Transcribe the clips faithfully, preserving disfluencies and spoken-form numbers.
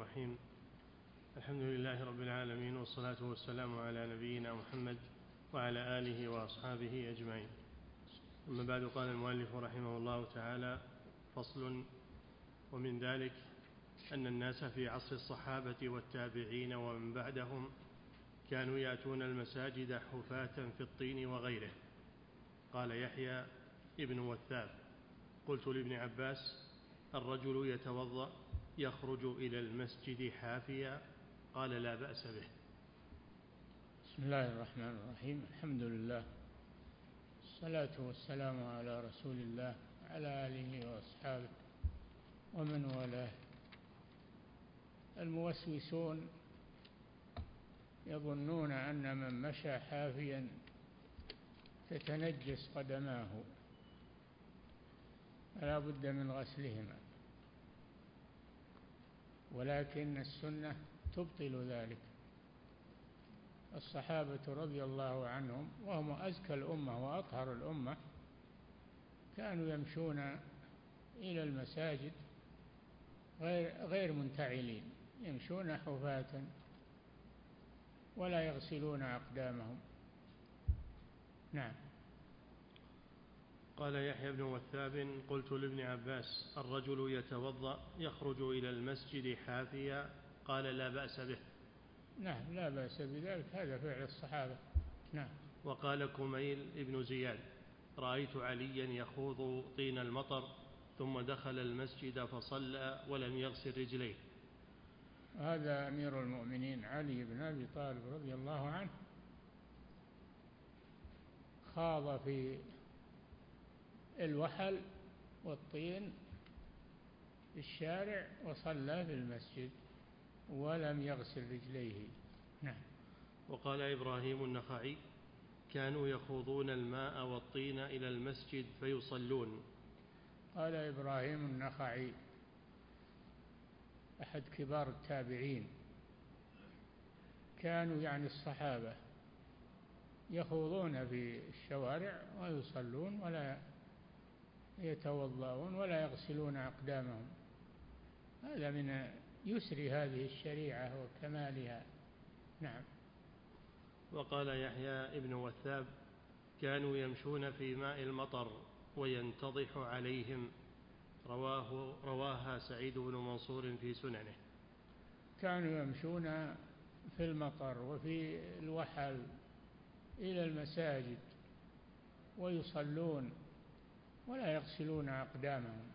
الرحيم. الحمد لله رب العالمين، والصلاة والسلام على نبينا محمد وعلى آله وأصحابه أجمعين. أما بعد، قال المؤلف رحمه الله تعالى: فصل. ومن ذلك أن الناس في عصر الصحابة والتابعين ومن بعدهم كانوا يأتون المساجد حفاة في الطين وغيره. قال يحيى ابن وثاب: قلت لابن عباس: الرجل يتوضأ يخرج إلى المسجد حافيا؟ قال: لا بأس به. بسم الله الرحمن الرحيم. الحمد لله، الصلاة والسلام على رسول الله على آله وأصحابه ومن والاه. الموسوسون يظنون أن من مشى حافيا تتنجس قدماه فلا بد من غسلهما، ولكن السنة تبطل ذلك. الصحابة رضي الله عنهم وهم أزكى الأمة وأطهر الأمة كانوا يمشون إلى المساجد غير, غير منتعلين، يمشون حفاة ولا يغسلون أقدامهم. نعم. قال يحيى بن وثاب: قلت لابن عباس: الرجل يتوضأ يخرج إلى المسجد حافيا؟ قال: لا بأس به. نعم، لا بأس بذلك، هذا فعل الصحابة. نعم. وقال كميل ابن زياد: رأيت عليا يخوض طين المطر ثم دخل المسجد فصلى ولم يغسل رجليه. هذا أمير المؤمنين علي بن أبي طالب رضي الله عنه خاض في الوحل والطين في الشارع وصلى في المسجد ولم يغسل رجليه. نعم. وقال إبراهيم النخعي: كانوا يخوضون الماء والطين إلى المسجد فيصلون. قال إبراهيم النخعي أحد كبار التابعين، كانوا يعني الصحابة يخوضون في الشوارع ويصلون ولا يتوضؤون ولا يغسلون أقدامهم. هذا من يسر هذه الشريعة وكمالها. نعم. وقال يحيى ابن وثاب: كانوا يمشون في ماء المطر وينتضح عليهم. رواه رواها سعيد بن منصور في سننه. كانوا يمشون في المطر وفي الوحل إلى المساجد ويصلون ولا يغسلون أقدامهم.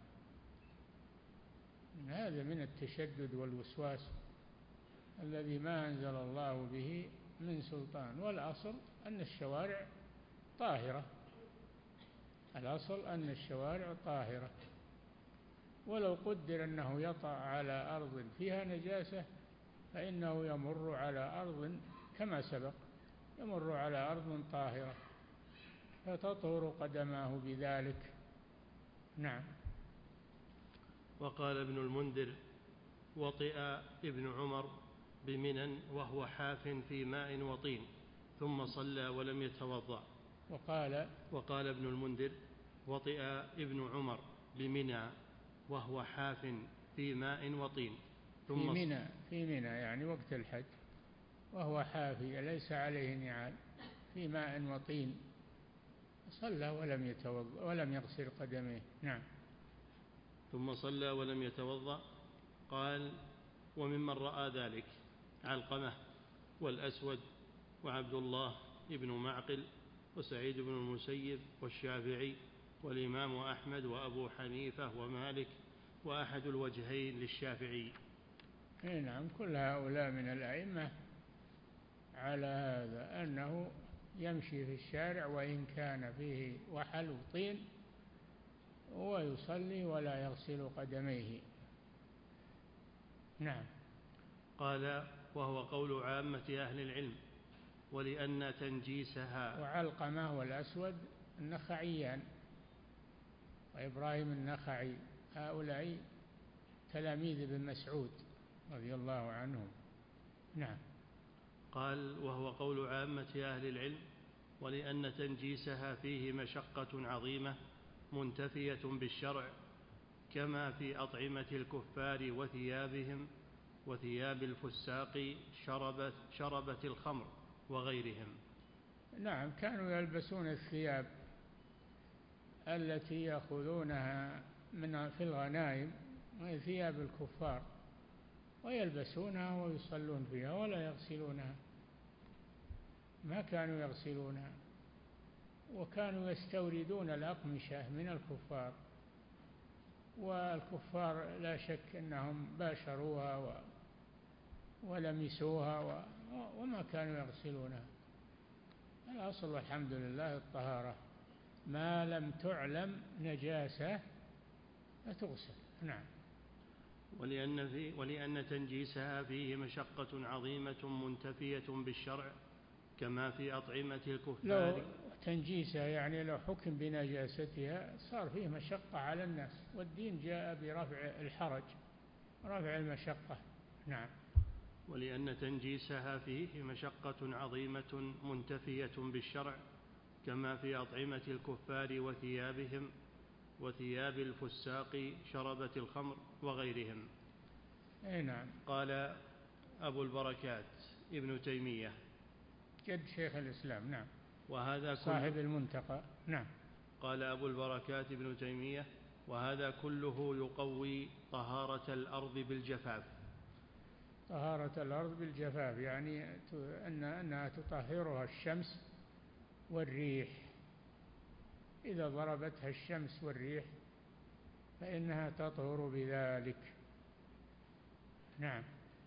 هذا من التشدد والوسواس الذي ما أنزل الله به من سلطان. والأصل أن الشوارع طاهرة، الأصل أن الشوارع طاهرة، ولو قدر أنه يطأ على أرض فيها نجاسة فإنه يمر على أرض كما سبق، يمر على أرض طاهرة فتطهر قدماه بذلك. نعم. وقال ابن المنذر: وطئ ابن عمر بمنى وهو حاف في ماء وطين ثم صلى ولم يتوضأ. وقال وقال ابن المنذر: وطئ ابن عمر بمنى وهو حاف في ماء وطين ثم في منى في منى يعني وقت الحج، وهو حافي ليس عليه نعال في ماء وطين، صلى ولم يتوضأ ولم يغسل قدميه. نعم. ثم صلى ولم يتوضأ. قال: وممن رأى ذلك علقمة والأسود وعبد الله ابن معقل وسعيد بن المسيب والشافعي والإمام أحمد وأبو حنيفة ومالك وأحد الوجهين للشافعي. نعم، كل هؤلاء من الأئمة على هذا، أنه يمشي في الشارع وإن كان فيه وحل وطين ويصلي ولا يغسل قدميه. نعم. قال: وهو قول عامة أهل العلم، ولأن تنجيسها. وعلقمة والأسود النخعيان وإبراهيم النخعي هؤلاء تلاميذ ابن مسعود رضي الله عنهم. نعم. قال: وهو قول عامة أهل العلم، ولأن تنجيسها فيه مشقة عظيمة منتفية بالشرع، كما في أطعمة الكفار وثيابهم وثياب الفساق شربت, شربت الخمر وغيرهم. نعم، كانوا يلبسون الثياب التي يأخذونها من في الغنائم، وهي ثياب الكفار، ويلبسونها ويصلون فيها ولا يغسلونها، ما كانوا يغسلونها. وكانوا يستوردون الأقمشة من الكفار، والكفار لا شك أنهم باشروها ولمسوها وما كانوا يغسلونها. الأصل الحمد لله الطهارة، ما لم تعلم نجاسة فتغسل. نعم. ولأن, في ولأن تنجيسها فيه مشقة عظيمة منتفية بالشرع كما في أطعمة الكفار. لو تنجيسها يعني لو حكم بنجاستها صار فيه مشقة على الناس، والدين جاء برفع الحرج، رفع المشقة. نعم. ولأن تنجيسها فيه مشقة عظيمة منتفية بالشرع كما في أطعمة الكفار وثيابهم وثياب الفساق شربة الخمر وغيرهم. أي نعم. قال أبو البركات ابن تيمية جد شيخ الإسلام. نعم. وهذا صاحب المنتقى. نعم. قال أبو البركات ابن تيمية وهذا كله يقوي طهارة الأرض بالجفاف. طهارة الأرض بالجفاف يعني أن أنها تطهرها الشمس والريح، إذا ضربتها الشمس والريح فإنها تطهر بذلك. نعم.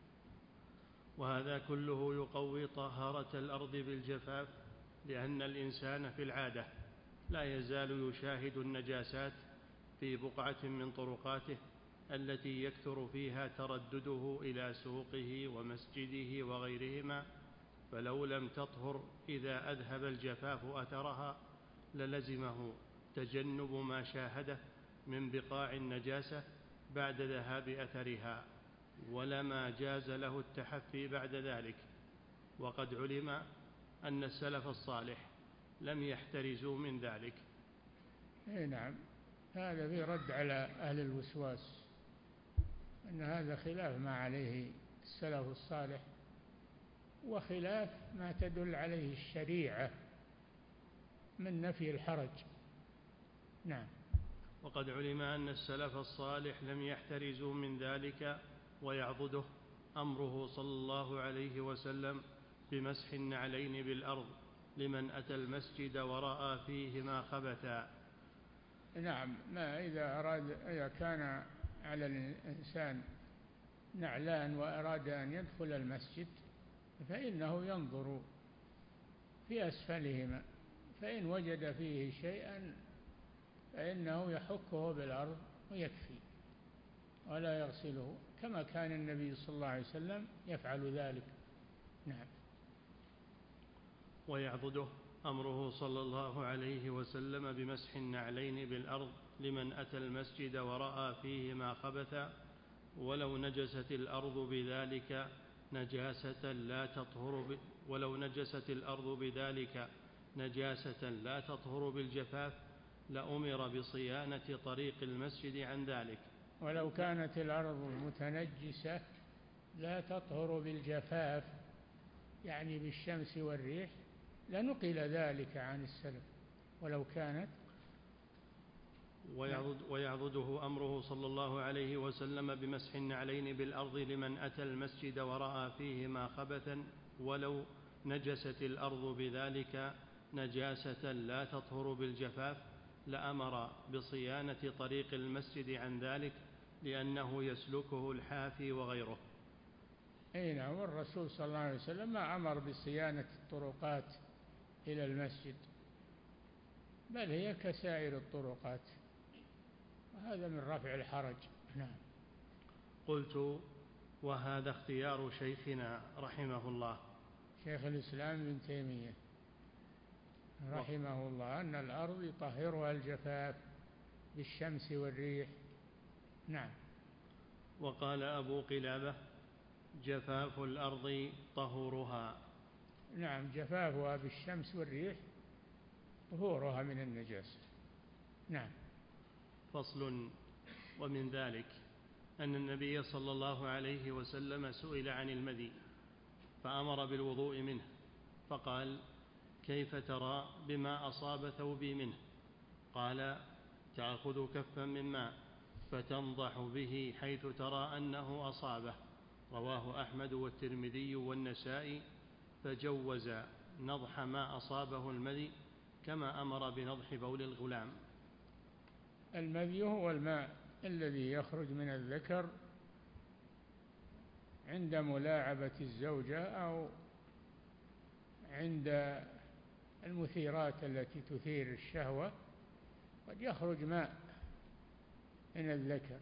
وهذا كله يقوي طهارة الأرض بالجفاف، لأن الإنسان في العادة لا يزال يشاهد النجاسات في بقعة من طرقاته التي يكثر فيها تردده إلى سوقه ومسجده وغيرهما، فلو لم تطهر إذا أذهب الجفاف أثرها للزمه تجنب ما شاهده من بقاع النجاسة بعد ذهاب أثرها، ولما جاز له التحفي بعد ذلك. وقد علم أن السلف الصالح لم يحترزوا من ذلك. اي نعم، هذا في رد على أهل الوسواس، أن هذا خلاف ما عليه السلف الصالح وخلاف ما تدل عليه الشريعة من نفي الحرج. نعم. وقد علم أن السلف الصالح لم يحترزوا من ذلك، ويعضده أمره صلى الله عليه وسلم بمسح النعلين بالأرض لمن أتى المسجد ورأى فيهما خبثا. نعم، ما إذا أراد إذا كان على الإنسان نعلان وأراد أن يدخل المسجد فإنه ينظر في أسفلهما، فإن وجد فيه شيئا فإنه يحكه بالأرض ويكفي ولا يغسله، كما كان النبي صلى الله عليه وسلم يفعل ذلك. نعم. ويعضده أمره صلى الله عليه وسلم بمسح النعلين بالأرض لمن أتى المسجد ورأى فيهما خبثا، ولو نجست الأرض بذلك نجاسة لا تطهر ب... ولو نجست الأرض بذلك نجاسة لا تطهر بالجفاف لأمر بصيانة طريق المسجد عن ذلك. ولو كانت الأرض متنجسة لا تطهر بالجفاف يعني بالشمس والريح لنقل ذلك عن السلف. ولو كانت ويعضد ويعضده أمره صلى الله عليه وسلم بمسح النعلين بالأرض لمن أتى المسجد ورأى فيهما خبثا، ولو نجست الأرض بذلك نجاسة لا تطهر بالجفاف لأمر بصيانة طريق المسجد عن ذلك، لأنه يسلكه الحافي وغيره. أي نعم. والرسول صلى الله عليه وسلم ما أمر بصيانة الطرقات إلى المسجد، بل هي كسائر الطرقات، وهذا من رفع الحرج. نعم. قلت وهذا اختيار شيخنا رحمه الله شيخ الإسلام ابن تيمية رحمه الله أن الأرض يطهرها الجفاف بالشمس والريح. نعم. وقال أبو قلابة جفاف الأرض طهورها. نعم، جفافها بالشمس والريح طهورها من النجاسة. نعم. فصل. ومن ذلك أن النبي صلى الله عليه وسلم سئل عن المذي فأمر بالوضوء منه، فقال: كيف ترى بما أصاب ثوبي منه؟ قال: تأخذ كفا من ماء فتنضح به حيث ترى أنه أصابه. رواه أحمد والترمذي والنسائي، فجوز نضح ما أصابه المذي كما أمر بنضح بول الغلام. المذي هو الماء الذي يخرج من الذكر عند ملاعبة الزوجة أو عند المثيرات التي تثير الشهوة، قد يخرج ماء من الذكر،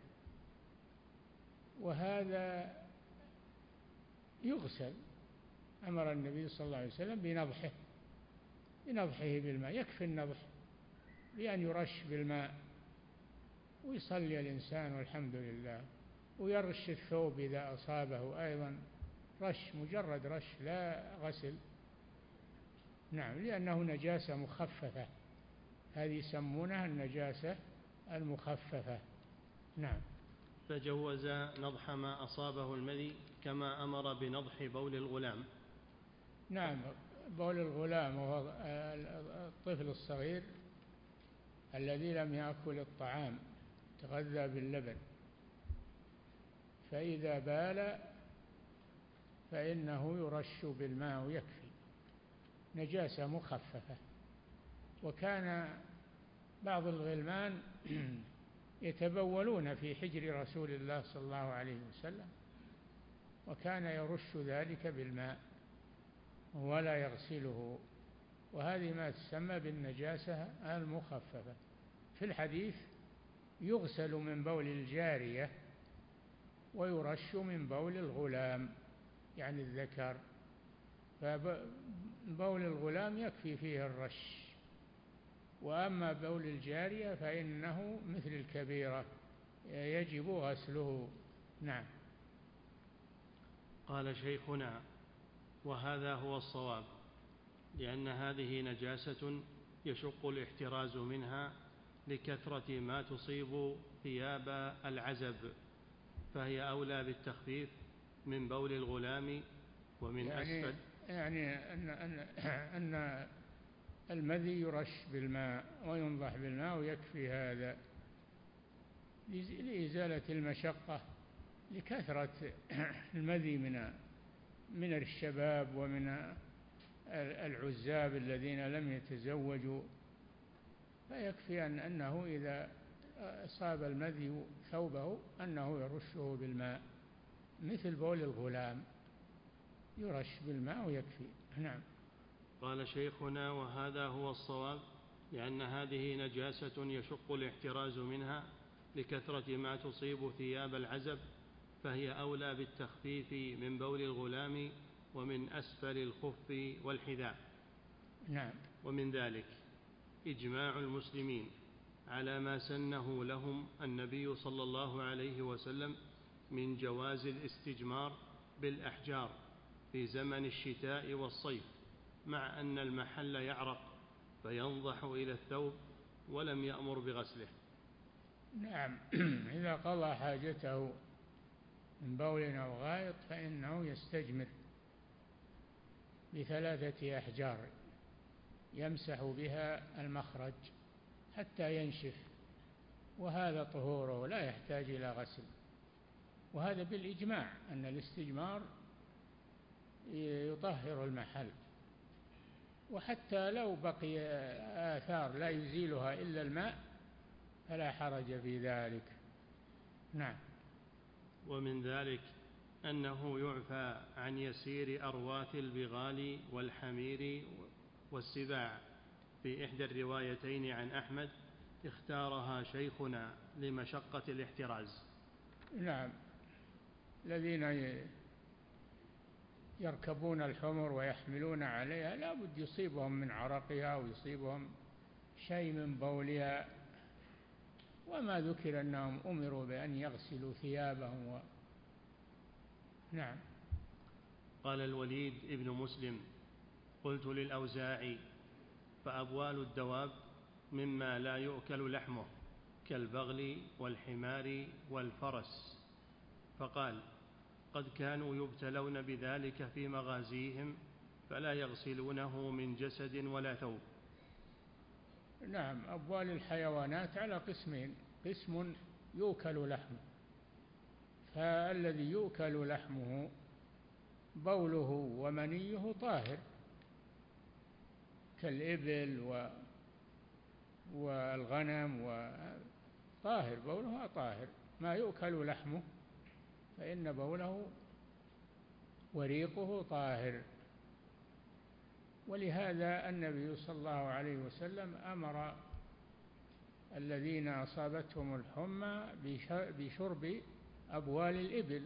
وهذا يغسل. أمر النبي صلى الله عليه وسلم بنضحه بنضحه بالماء، يكفي النضح بأن يرش بالماء ويصلي الإنسان والحمد لله، ويرش الثوب إذا أصابه أيضا رش، مجرد رش لا غسل. نعم، لأنه نجاسة مخففة، هذه يسمونها النجاسة المخففة. نعم. فجوز نضح ما أصابه المذي كما أمر بنضح بول الغلام. نعم، بول الغلام وهو الطفل الصغير الذي لم يأكل الطعام، تغذى باللبن، فإذا بال فإنه يرش بالماء ويكفي، نجاسة مخففة. وكان بعض الغلمان يتبولون في حجر رسول الله صلى الله عليه وسلم، وكان يرش ذلك بالماء ولا يغسله، وهذه ما تسمى بالنجاسة المخففة. في الحديث يغسل من بول الجارية ويرش من بول الغلام، يعني الذكر، فبول الغلام يكفي فيه الرش، وأما بول الجارية فإنه مثل الكبيرة يجب غسله. نعم. قال شيخنا: وهذا هو الصواب، لأن هذه نجاسة يشق الاحتراز منها لكثرة ما تصيب ثياب العزب، فهي أولى بالتخفيف من بول الغلام ومن يعني أسفل. يعني أن, أن, أن المذي يرش بالماء وينضح بالماء ويكفي هذا لإزالة المشقة لكثرة المذي من من الشباب ومن العزاب الذين لم يتزوجوا، فيكفي أن أنه إذا أصاب المذي ثوبه أنه يرشه بالماء، مثل بول الغلام يرش بالماء ويكفي. نعم. قال شيخنا: وهذا هو الصواب، لأن هذه نجاسة يشق الاحتراز منها لكثرة ما تصيب ثياب العزب، فهي أولى بالتخفيف من بول الغلام ومن أسفل الخف والحذاء. نعم. ومن ذلك إجماع المسلمين على ما سنه لهم النبي صلى الله عليه وسلم من جواز الاستجمار بالأحجار في زمن الشتاء والصيف، مع أن المحل يعرق فينضح إلى الثوب، ولم يأمر بغسله. نعم. إذا قضى حاجته من بول أو غائط فإنه يستجمر بثلاثة أحجار يمسح بها المخرج حتى ينشف، وهذا طهوره لا يحتاج إلى غسل. وهذا بالإجماع أن الاستجمار يطهر المحل، وحتى لو بقي آثار لا يزيلها إلا الماء فلا حرج في ذلك. نعم. ومن ذلك أنه يعفى عن يسير أرواث البغال والحمير والسباع في إحدى الروايتين عن أحمد اختارها شيخنا لمشقة الاحتراز. نعم. الذين يركبون الحمر ويحملون عليها لا بد يصيبهم من عرقها ويصيبهم شيء من بولها، وما ذكر أنهم أمروا بأن يغسلوا ثيابهم و... نعم. قال الوليد ابن مسلم: قلت للأوزاعي: فأبوال الدواب مما لا يؤكل لحمه كالبغل والحمار والفرس، فقال: قد كانوا يبتلون بذلك في مغازيهم فلا يغسلونه من جسد ولا ثوب. نعم، أبوال الحيوانات على قسمين: قسم يؤكل لحمه، فالذي يؤكل لحمه بوله ومنيه طاهر كالإبل والغنم، وطاهر بولها طاهر. ما يؤكل لحمه فإن بوله وريقه طاهر. ولهذا النبي صلى الله عليه وسلم أمر الذين أصابتهم الحمى بشرب أبوال الإبل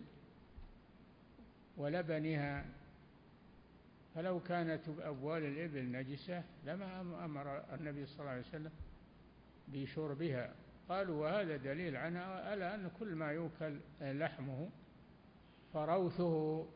ولبنها، فلو كانت أبوال الإبل نجسة لما أمر النبي صلى الله عليه وسلم بشربها. قالوا: وهذا دليل على أن كل ما يؤكل لحمه فروثه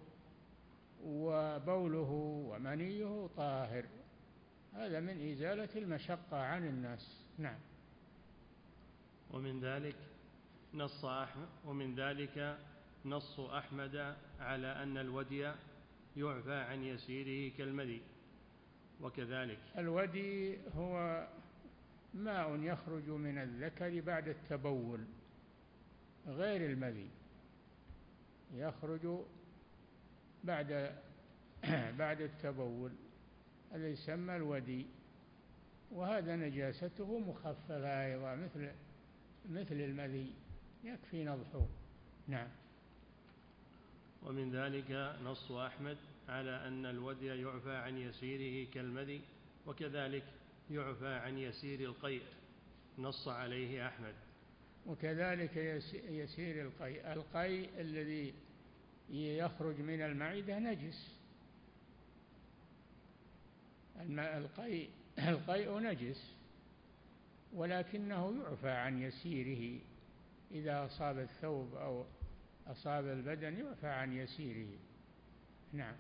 وبوله ومنيه طاهر. هذا من إزالة المشقة عن الناس. نعم. ومن ذلك نص أحمد ومن ذلك نص أحمد على أن الودي يعفى عن يسيره كالمذي. وكذلك الودي هو ماء يخرج من الذكر بعد التبول غير المذي، يخرج بعد بعد التبول، هذا يسمى الودي، وهذا نجاسته مخففة أيضا مثل مثل المذي، يكفي نضحه. نعم. ومن ذلك نص أحمد على أن الودي يعفى عن يسيره كالمذي، وكذلك يعفى عن يسير القيء، نص عليه أحمد. وكذلك يسير القيء، القيء الذي يخرج من المعدة نجس، القيء القيء نجس، ولكنه يعفى عن يسيره إذا أصاب الثوب أو أصاب البدن، يعفى عن يسيره. نعم.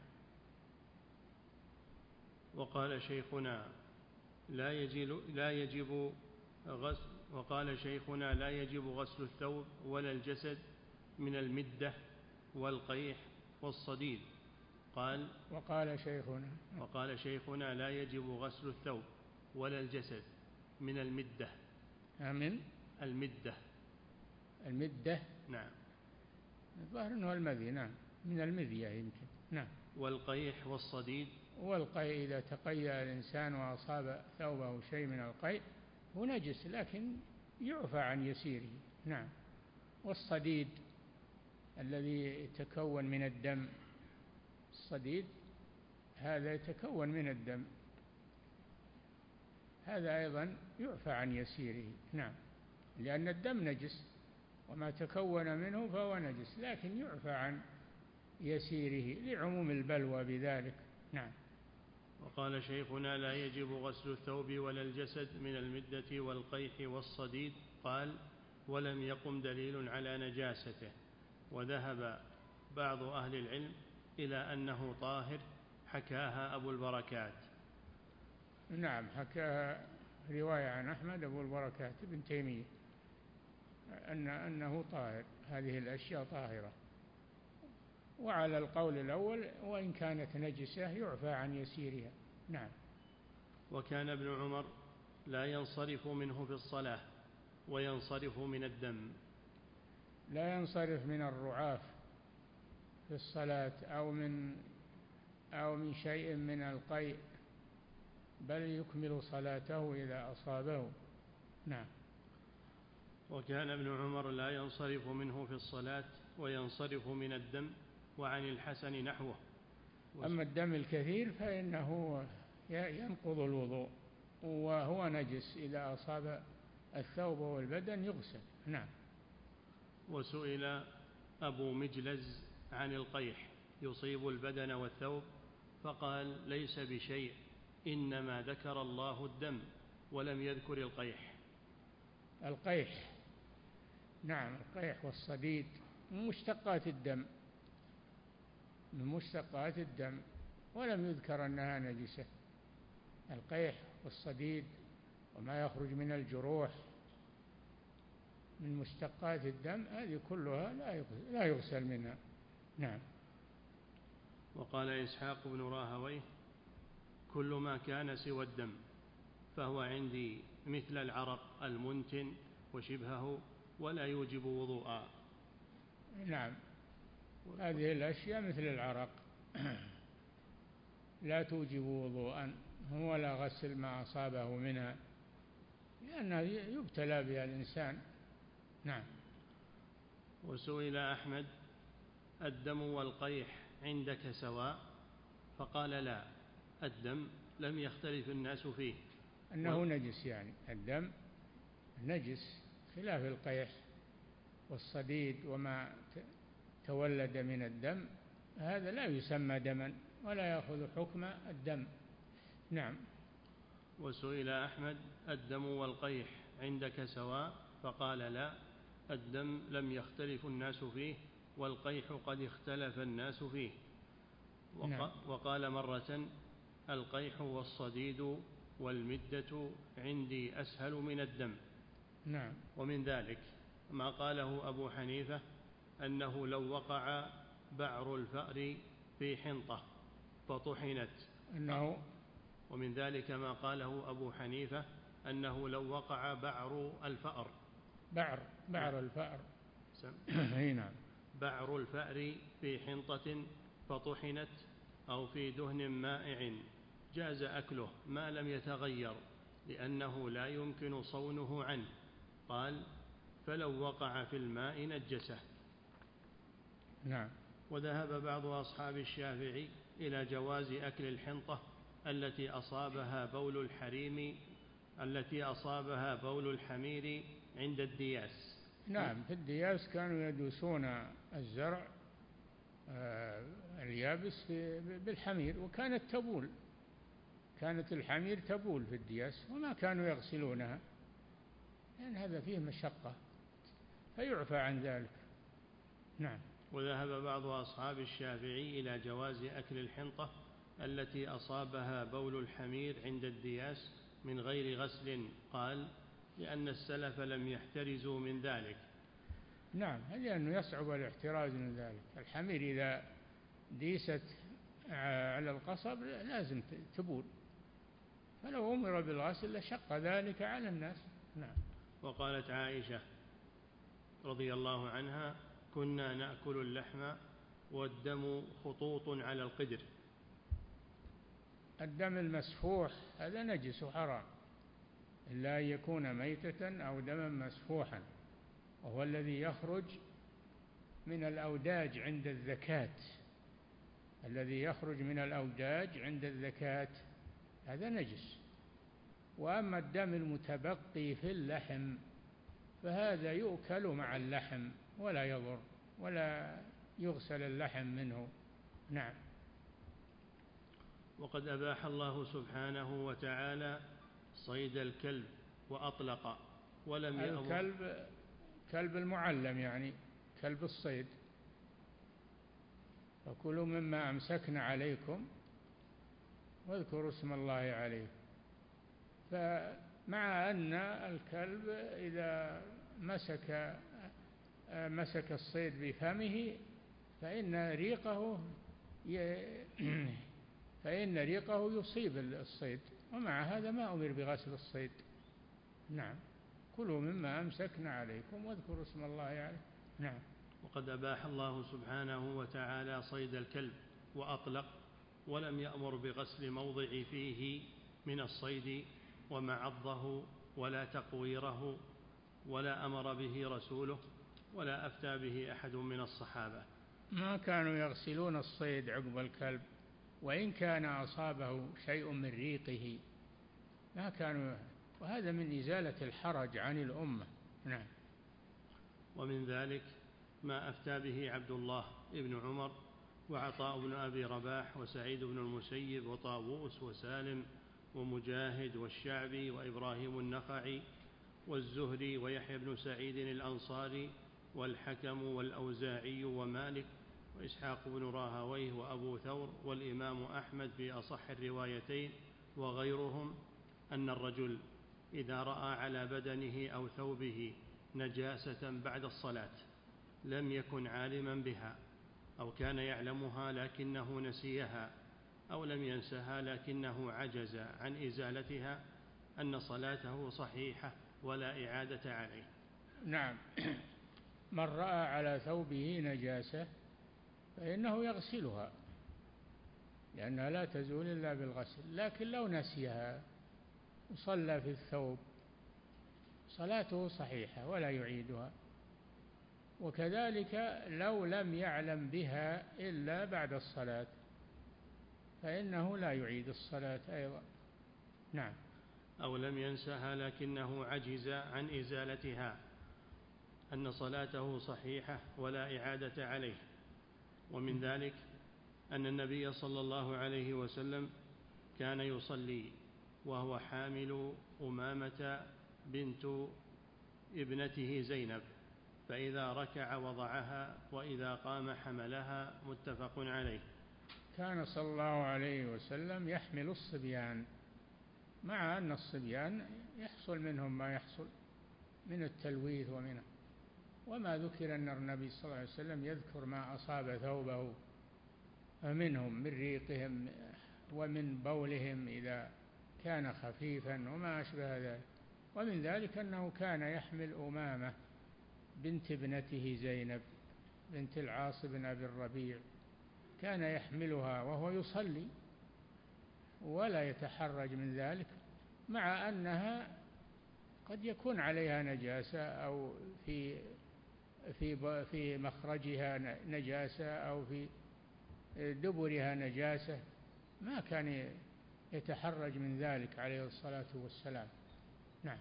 وقال شيخنا لا يجب لا يجب غسل وقال شيخنا لا يجب غسل الثوب ولا الجسد من المدة والقيح والصديد. قال وقال شيخنا وقال شيخنا لا يجب غسل الثوب ولا الجسد من المدة. من المدة المدة نعم، الظاهر أنه المذي. نعم، من المذية يمكن. نعم. والقيح والصديد. والقيء إذا تقيأ الإنسان وأصاب ثوبه شيء من القيء هو نجس، لكن يعفى عن يسيره. نعم. والصديد الذي يتكون من الدم، الصديد هذا يتكون من الدم، هذا أيضا يعفى عن يسيره. نعم، لأن الدم نجس وما تكون منه فهو نجس، لكن يعفى عن يسيره لعموم البلوى بذلك. نعم. وقال شيخنا لا يجب غسل الثوب ولا الجسد من المدة والقيح والصديد. قال ولم يقم دليل على نجاسته، وذهب بعض أهل العلم إلى أنه طاهر، حكاها أبو البركات. نعم، حكاها رواية عن أحمد أبو البركات ابن تيمية أن أنه طاهر، هذه الأشياء طاهرة. وعلى القول الأول وإن كانت نجسة يعفى عن يسيرها. نعم. وكان ابن عمر لا ينصرف منه في الصلاة وينصرف من الدم. لا ينصرف من الرعاف في الصلاة أو من أو من شيء من القيء، بل يكمل صلاته إذا أصابه. نعم. وكان ابن عمر لا ينصرف منه في الصلاة وينصرف من الدم، وعن الحسن نحوه. أما الدم الكثير فإنه ينقض الوضوء وهو نجس، إذا أصاب الثوب والبدن يغسل. نعم. وسئل أبو مجلز عن القيح يصيب البدن والثوب، فقال ليس بشيء، إنما ذكر الله الدم ولم يذكر القيح. القيح نعم، القيح والصديد من مشتقات الدم، من مشتقات الدم، ولم يذكر أنها نجسة. القيح والصديد وما يخرج من الجروح من مشتقات الدم هذه كلها لا يغسل منها. نعم. وقال إسحاق بن راهويه: كل ما كان سوى الدم فهو عندي مثل العرق المنتن وشبهه ولا يوجب وضوءا. نعم، هذه الأشياء مثل العرق لا توجب وضوءا ولا غسل ما أصابه منها، لأنه يبتلى بها الإنسان. نعم. وسئل أحمد: الدم والقيح عندك سواء؟ فقال: لا، الدم لم يختلف الناس فيه أنه و... نجس، يعني الدم نجس خلاف القيح والصديد وما تولد من الدم، هذا لا يسمى دما ولا يأخذ حكم الدم. نعم. وسئل أحمد: الدم والقيح عندك سواء؟ فقال: لا، الدم لم يختلف الناس فيه والقيح قد اختلف الناس فيه. وق... نعم. وقال مرة: القيح والصديد والمدة عندي أسهل من الدم. نعم. ومن ذلك ما قاله أبو حنيفة أنه لو وقع بعر الفأر في حنطة فطحنت أنه ومن ذلك ما قاله أبو حنيفة أنه لو وقع بعر الفأر بعر بعر الفأر نعم بعر الفأر في حنطة فطحنت أو في دهن مائع جاز أكله ما لم يتغير لأنه لا يمكن صونه عنه. قال: فلو وقع في الماء نجسه. نعم. وذهب بعض أصحاب الشافعي إلى جواز أكل الحنطة التي أصابها بول الحريم التي أصابها بول الحمير عند الدياس. نعم، في الدياس كانوا يدوسون الزرع آه اليابس بالحمير وكانت تبول، كانت الحمير تبول في الدياس وما كانوا يغسلونها، لأن يعني هذا فيه مشقة فيعفى عن ذلك. نعم. وذهب بعض أصحاب الشافعي إلى جواز أكل الحنطة التي أصابها بول الحمير عند الدياس من غير غسل. قال: لأن السلف لم يحترزوا من ذلك. نعم، لأنه يصعب الاحتراز من ذلك. الحمير إذا ديست على القصب لازم تبول، فلو أمر بالغسل لشق ذلك على الناس. نعم. وقالت عائشة رضي الله عنها: كنا نأكل اللحم والدم خطوط على القدر. الدم المسفوح هذا نجس حرام إلا أن يكون ميتة أو دما مسفوحا، وهو الذي يخرج من الأوداج عند الزكاة الذي يخرج من الأوداج عند الزكاة هذا نجس. وأما الدم المتبقي في اللحم فهذا يؤكل مع اللحم ولا يضر ولا يغسل اللحم منه. نعم. وقد أباح الله سبحانه وتعالى صيد الكلب وأطلق ولم يأمر. الكلب كلب المعلم يعني كلب الصيد، فكلوا مما أمسكن عليكم واذكروا اسم الله عليه. فمع أن الكلب إذا مسك مسك الصيد بفمه فإن ريقه فإن ريقه يصيب الصيد، ومع هذا ما أمر بغسل الصيد. نعم. كلوا مما أمسكن عليكم واذكروا اسم الله عليه. نعم. وقد أباح الله سبحانه وتعالى صيد الكلب وأطلق ولم يأمر بغسل موضع فيه من الصيد ومعضه ولا تقويره ولا أمر به رسوله ولا أفتى به أحد من الصحابة. ما كانوا يغسلون الصيد عقب الكلب، وإن كان أصابه شيء من ريقه ما كانوا، وهذا من إزالة الحرج عن الأمة. نعم. ومن ذلك ما أفتى به عبد الله ابن عمر وعطاء بن أبي رباح وسعيد بن المسيب وطاووس وسالم ومجاهد والشعبي وإبراهيم النخعي والزهري ويحيى بن سعيد الأنصاري والحكم والأوزاعي ومالك وإسحاق بن راهويه وأبو ثور والإمام أحمد في أصح الروايتين وغيرهم أن الرجل إذا رأى على بدنه أو ثوبه نجاسة بعد الصلاة لم يكن عالما بها، أو كان يعلمها لكنه نسيها، أو لم ينسها لكنه عجز عن إزالتها، أن صلاته صحيحة ولا إعادة عليه. نعم. من رأى على ثوبه نجاسة فإنه يغسلها، لأنها لا تزول إلا بالغسل، لكن لو نسيها وصلى في الثوب صلاته صحيحة ولا يعيدها. وكذلك لو لم يعلم بها إلا بعد الصلاة فإنه لا يعيد الصلاة أيضا. نعم. أو لم ينسها لكنه عجز عن إزالتها، أن صلاته صحيحة ولا إعادة عليه. ومن ذلك أن النبي صلى الله عليه وسلم كان يصلي وهو حامل أمامة بنت ابنته زينب، فإذا ركع وضعها وإذا قام حملها، متفق عليه. كان صلى الله عليه وسلم يحمل الصبيان، مع أن الصبيان يحصل منهم ما يحصل من التلويث ومنه، وما ذكر أن النبي صلى الله عليه وسلم يذكر ما أصاب ثوبه منهم من ريقهم ومن بولهم إذا كان خفيفا وما أشبه ذلك. ومن ذلك أنه كان يحمل أمامة بنت ابنته زينب بنت العاص بن أبي الربيع، كان يحملها وهو يصلي ولا يتحرج من ذلك، مع أنها قد يكون عليها نجاسة أو في في في مخرجها نجاسة أو في دبرها نجاسة، ما كان يتحرج من ذلك عليه الصلاة والسلام. نعم.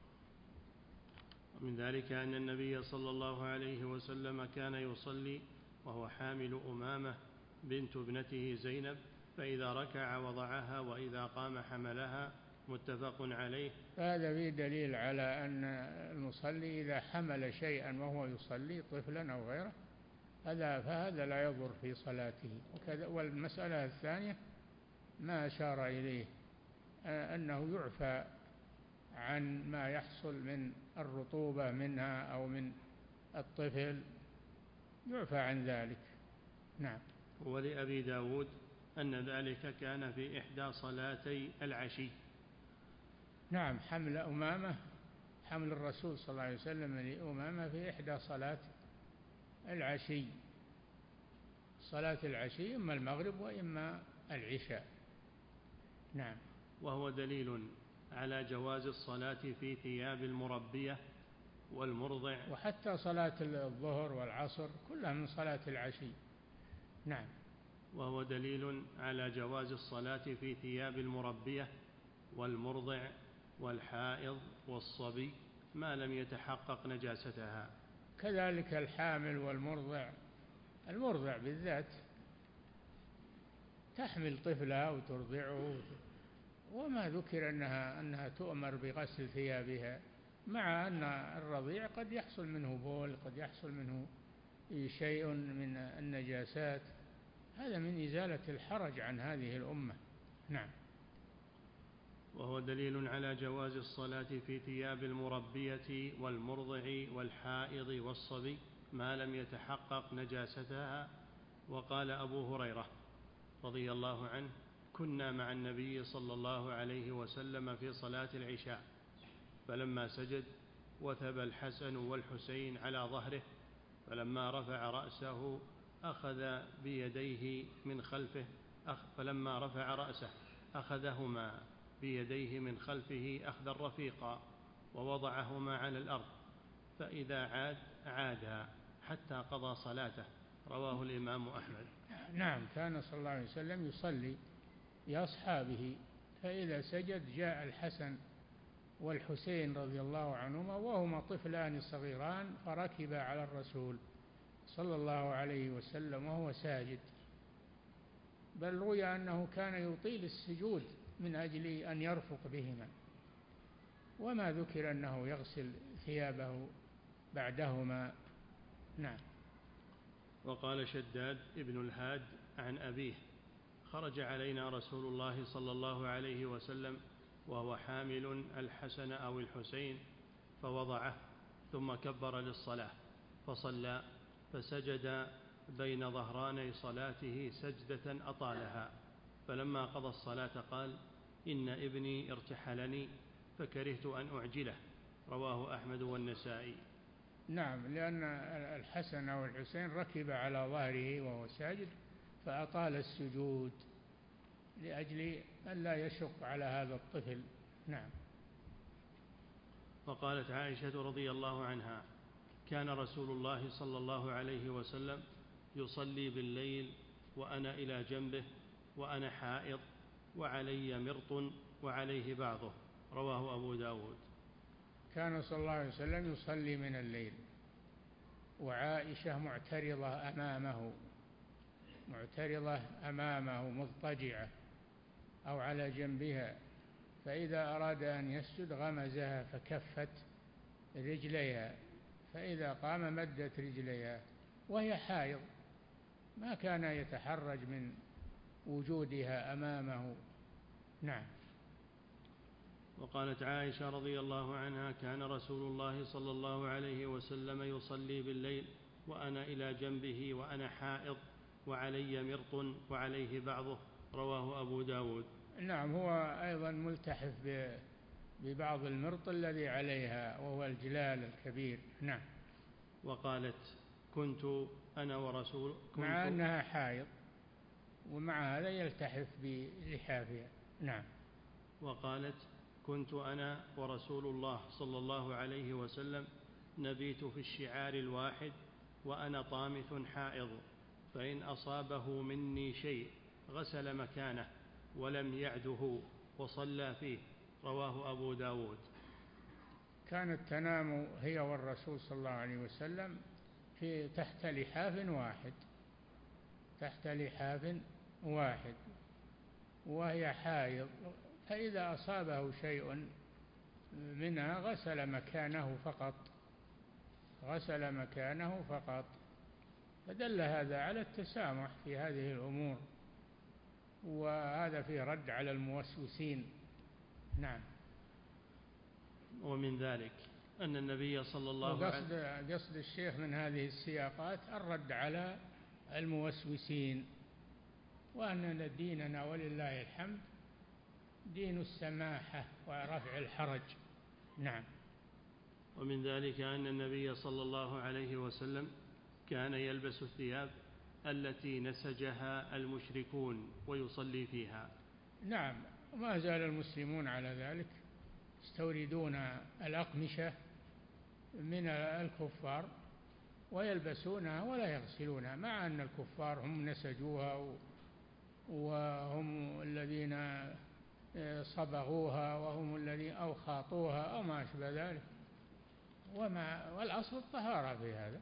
ومن ذلك أن النبي صلى الله عليه وسلم كان يصلي وهو حامل أمامة بنت ابنته زينب، فإذا ركع وضعها وإذا قام حملها، متفق عليه. هذا فيه دليل على أن المصلي إذا حمل شيئا وهو يصلي طفلا أو غيره هذا فهذا لا يضر في صلاته. والمسألة الثانية ما أشار إليه أنه يعفى عن ما يحصل من الرطوبة منها أو من الطفل، يعفى عن ذلك. نعم. ولأبي داود أن ذلك كان في إحدى صلاتي العشي. نعم. حمل أمامة، حمل الرسول صلى الله عليه وسلم لأمامة في إحدى صلاة العشي، صلاة العشي إما المغرب وإما العشاء. نعم. وهو دليل على جواز الصلاة في ثياب المربية والمرضع، وحتى صلاة الظهر والعصر كلها من صلاة العشي. نعم. وهو دليل على جواز الصلاة في ثياب المربية والمرضع والحائض والصبي ما لم يتحقق نجاستها. كذلك الحامل والمرضع، المرضع بالذات تحمل طفلها وترضعه، وما ذكر أنها أنها تؤمر بغسل ثيابها، مع أن الرضيع قد يحصل منه بول، قد يحصل منه شيء من النجاسات، هذا من إزالة الحرج عن هذه الأمة. نعم. وهو دليل على جواز الصلاة في ثياب المربية والمرضع والحائض والصبي ما لم يتحقق نجاستها. وقال أبو هريرة رضي الله عنه: كنا مع النبي صلى الله عليه وسلم في صلاة العشاء، فلما سجد وثب الحسن والحسين على ظهره، فلما رفع رأسه أخذ بيديه من خلفه أخ فلما رفع رأسه أخذهما بيديه من خلفه أخذا رفيقا ووضعهما على الأرض، فإذا عاد عادا حتى قضى صلاته. رواه الإمام أحمد. نعم. كان صلى الله عليه وسلم يصلي لأصحابه، فإذا سجد جاء الحسن والحسين رضي الله عنهما وهما طفلان صغيران، فركبا على الرسول صلى الله عليه وسلم وهو ساجد، بل روي أنه كان يطيل السجود من أجل أن يرفق بهما، وما ذكر أنه يغسل ثيابه بعدهما. نعم. وقال شداد ابن الهاد عن أبيه: خرج علينا رسول الله صلى الله عليه وسلم وهو حامل الحسن أو الحسين فوضعه، ثم كبر للصلاة فصلى، فسجد بين ظهراني صلاته سجدة أطالها، فلما قضى الصلاة قال: إن ابني ارتحلني فكرهت أن أعجله. رواه أحمد والنسائي. نعم، لأن الحسن أو الحسين ركب على ظهره وهو ساجد فأطال السجود لأجل أن لا يشق على هذا الطفل. نعم. وقالت عائشة رضي الله عنها: كان رسول الله صلى الله عليه وسلم يصلي بالليل وأنا إلى جنبه وأنا حائض وعلي مرط وعليه بعضه. رواه أبو داود. كان صلى الله عليه وسلم يصلي من الليل وعائشة معترضة أمامه معترضة أمامه مضطجعة أو على جنبها، فإذا أراد أن يسجد غمزها فكفت رجليها، فإذا قام مدت رجليها وهي حائض، ما كان يتحرج من وجودها أمامه. نعم. وقالت عائشة رضي الله عنها: كان رسول الله صلى الله عليه وسلم يصلي بالليل وأنا إلى جنبه وأنا حائض وعلي مرط وعليه بعضه. رواه أبو داود. نعم، هو أيضا ملتحف ببعض المرط الذي عليها وهو الجلال الكبير. نعم. وقالت: كنت أنا ورسول كنت مع أنها حائض ومع هذا يلتحف بلحافها. نعم. وقالت: كنت أنا ورسول الله صلى الله عليه وسلم نبيت في الشعار الواحد وأنا طامث حائض، فإن أصابه مني شيء غسل مكانه ولم يعده وصلى فيه. رواه أبو داود. كانت تنام هي والرسول صلى الله عليه وسلم في تحت لحاف واحد تحت لحاف واحد وهي حائض، فإذا أصابه شيء منها غسل مكانه فقط غسل مكانه فقط فدل هذا على التسامح في هذه الأمور، وهذا فيه رد على الموسوسين. نعم. ومن ذلك أن النبي صلى الله عليه وقصد قصد الشيخ من هذه السياقات الرد على الموسوسين، وأننا ديننا ولله الحمد دين السماحة ورفع الحرج. نعم. ومن ذلك أن النبي صلى الله عليه وسلم كان يلبس الثياب التي نسجها المشركون ويصلي فيها. نعم، وما زال المسلمون على ذلك، يستوردون الأقمشة من الكفار ويلبسونها ولا يغسلونها، مع أن الكفار هم نسجوها وهم الذين صبغوها وهم الذين أو خاطوها أو ما أشبه ذلك، وما والأصل الطهارة في هذا.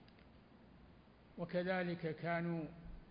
وكذلك كانوا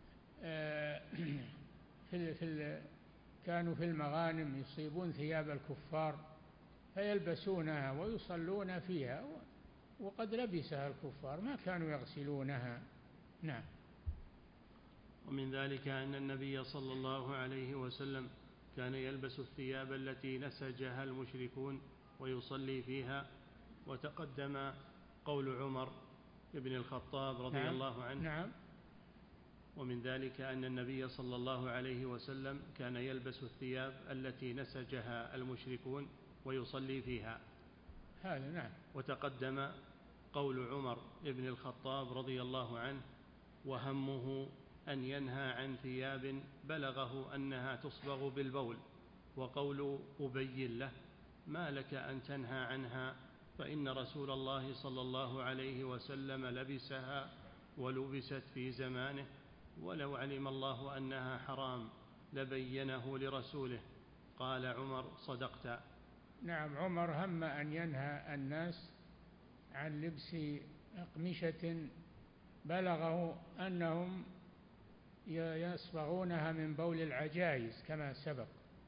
في في كانوا في المغانم يصيبون ثياب الكفار فيلبسونها ويصلون فيها، وقد لبسها الكفار ما كانوا يغسلونها. نعم. ومن ذلك أن النبي صلى الله عليه وسلم كان يلبس الثياب التي نسجها المشركون ويصلي فيها، وتقدم قول عمر بن الخطاب رضي نعم. الله عنه. نعم. ومن ذلك أن النبي صلى الله عليه وسلم كان يلبس الثياب التي نسجها المشركون ويصلي فيها. هذا نعم. وتقدم قول عمر بن الخطاب رضي الله عنه: وهمه أن ينهى عن ثياب بلغه أنها تصبغ بالبول. وقول أبي له: ما لك أن تنهى عنها، فإن رسول الله صلى الله عليه وسلم لبسها ولبست في زمانه، ولو علم الله أنها حرام لبينه لرسوله. قال عمر: صدقت. نعم، عمر هم أن ينهى الناس عن لبس أقمشة بلغه أنهم يصبغونها من بول العجائز كما سبق،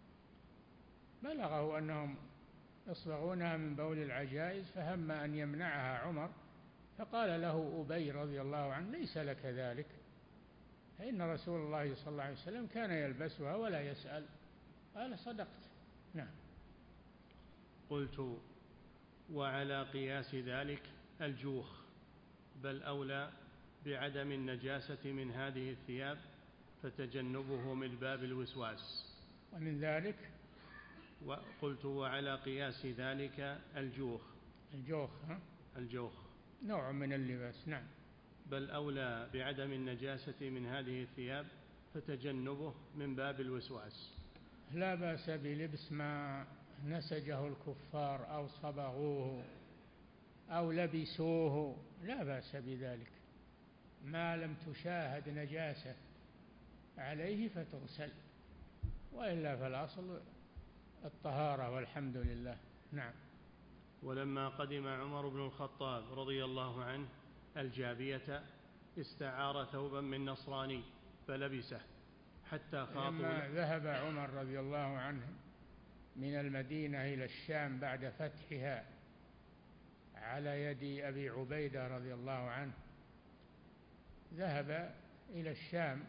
بلغه أنهم يصبغونها من بول العجائز، فهم أن يمنعها عمر، فقال له أبي رضي الله عنه: ليس لك ذلك، فإن رسول الله صلى الله عليه وسلم كان يلبسها ولا يسأل. قال: صدقت. نعم. قلت: وعلى قياس ذلك الجوخ، بل أولى بعدم النجاسة من هذه الثياب فتجنبه من باب الوسواس. ومن ذلك وقلت وعلى قياس ذلك الجوخ. الجوخ ها؟ الجوخ نوع من اللباس. نعم. بل أولى بعدم النجاسة من هذه الثياب فتجنبه من باب الوسواس. لا بأس بلبس ما نسجه الكفار أو صبغوه أو لبسوه، لا بأس بذلك ما لم تشاهد نجاسة عليه فتغسل، وإلا فالأصل الطهارة والحمد لله. نعم. ولما قدم عمر بن الخطاب رضي الله عنه الجابية استعار ثوبا من نصراني فلبسه حتى خاطوا. لما ذهب عمر رضي الله عنه من المدينة إلى الشام بعد فتحها على يد أبي عبيدة رضي الله عنه، ذهب إلى الشام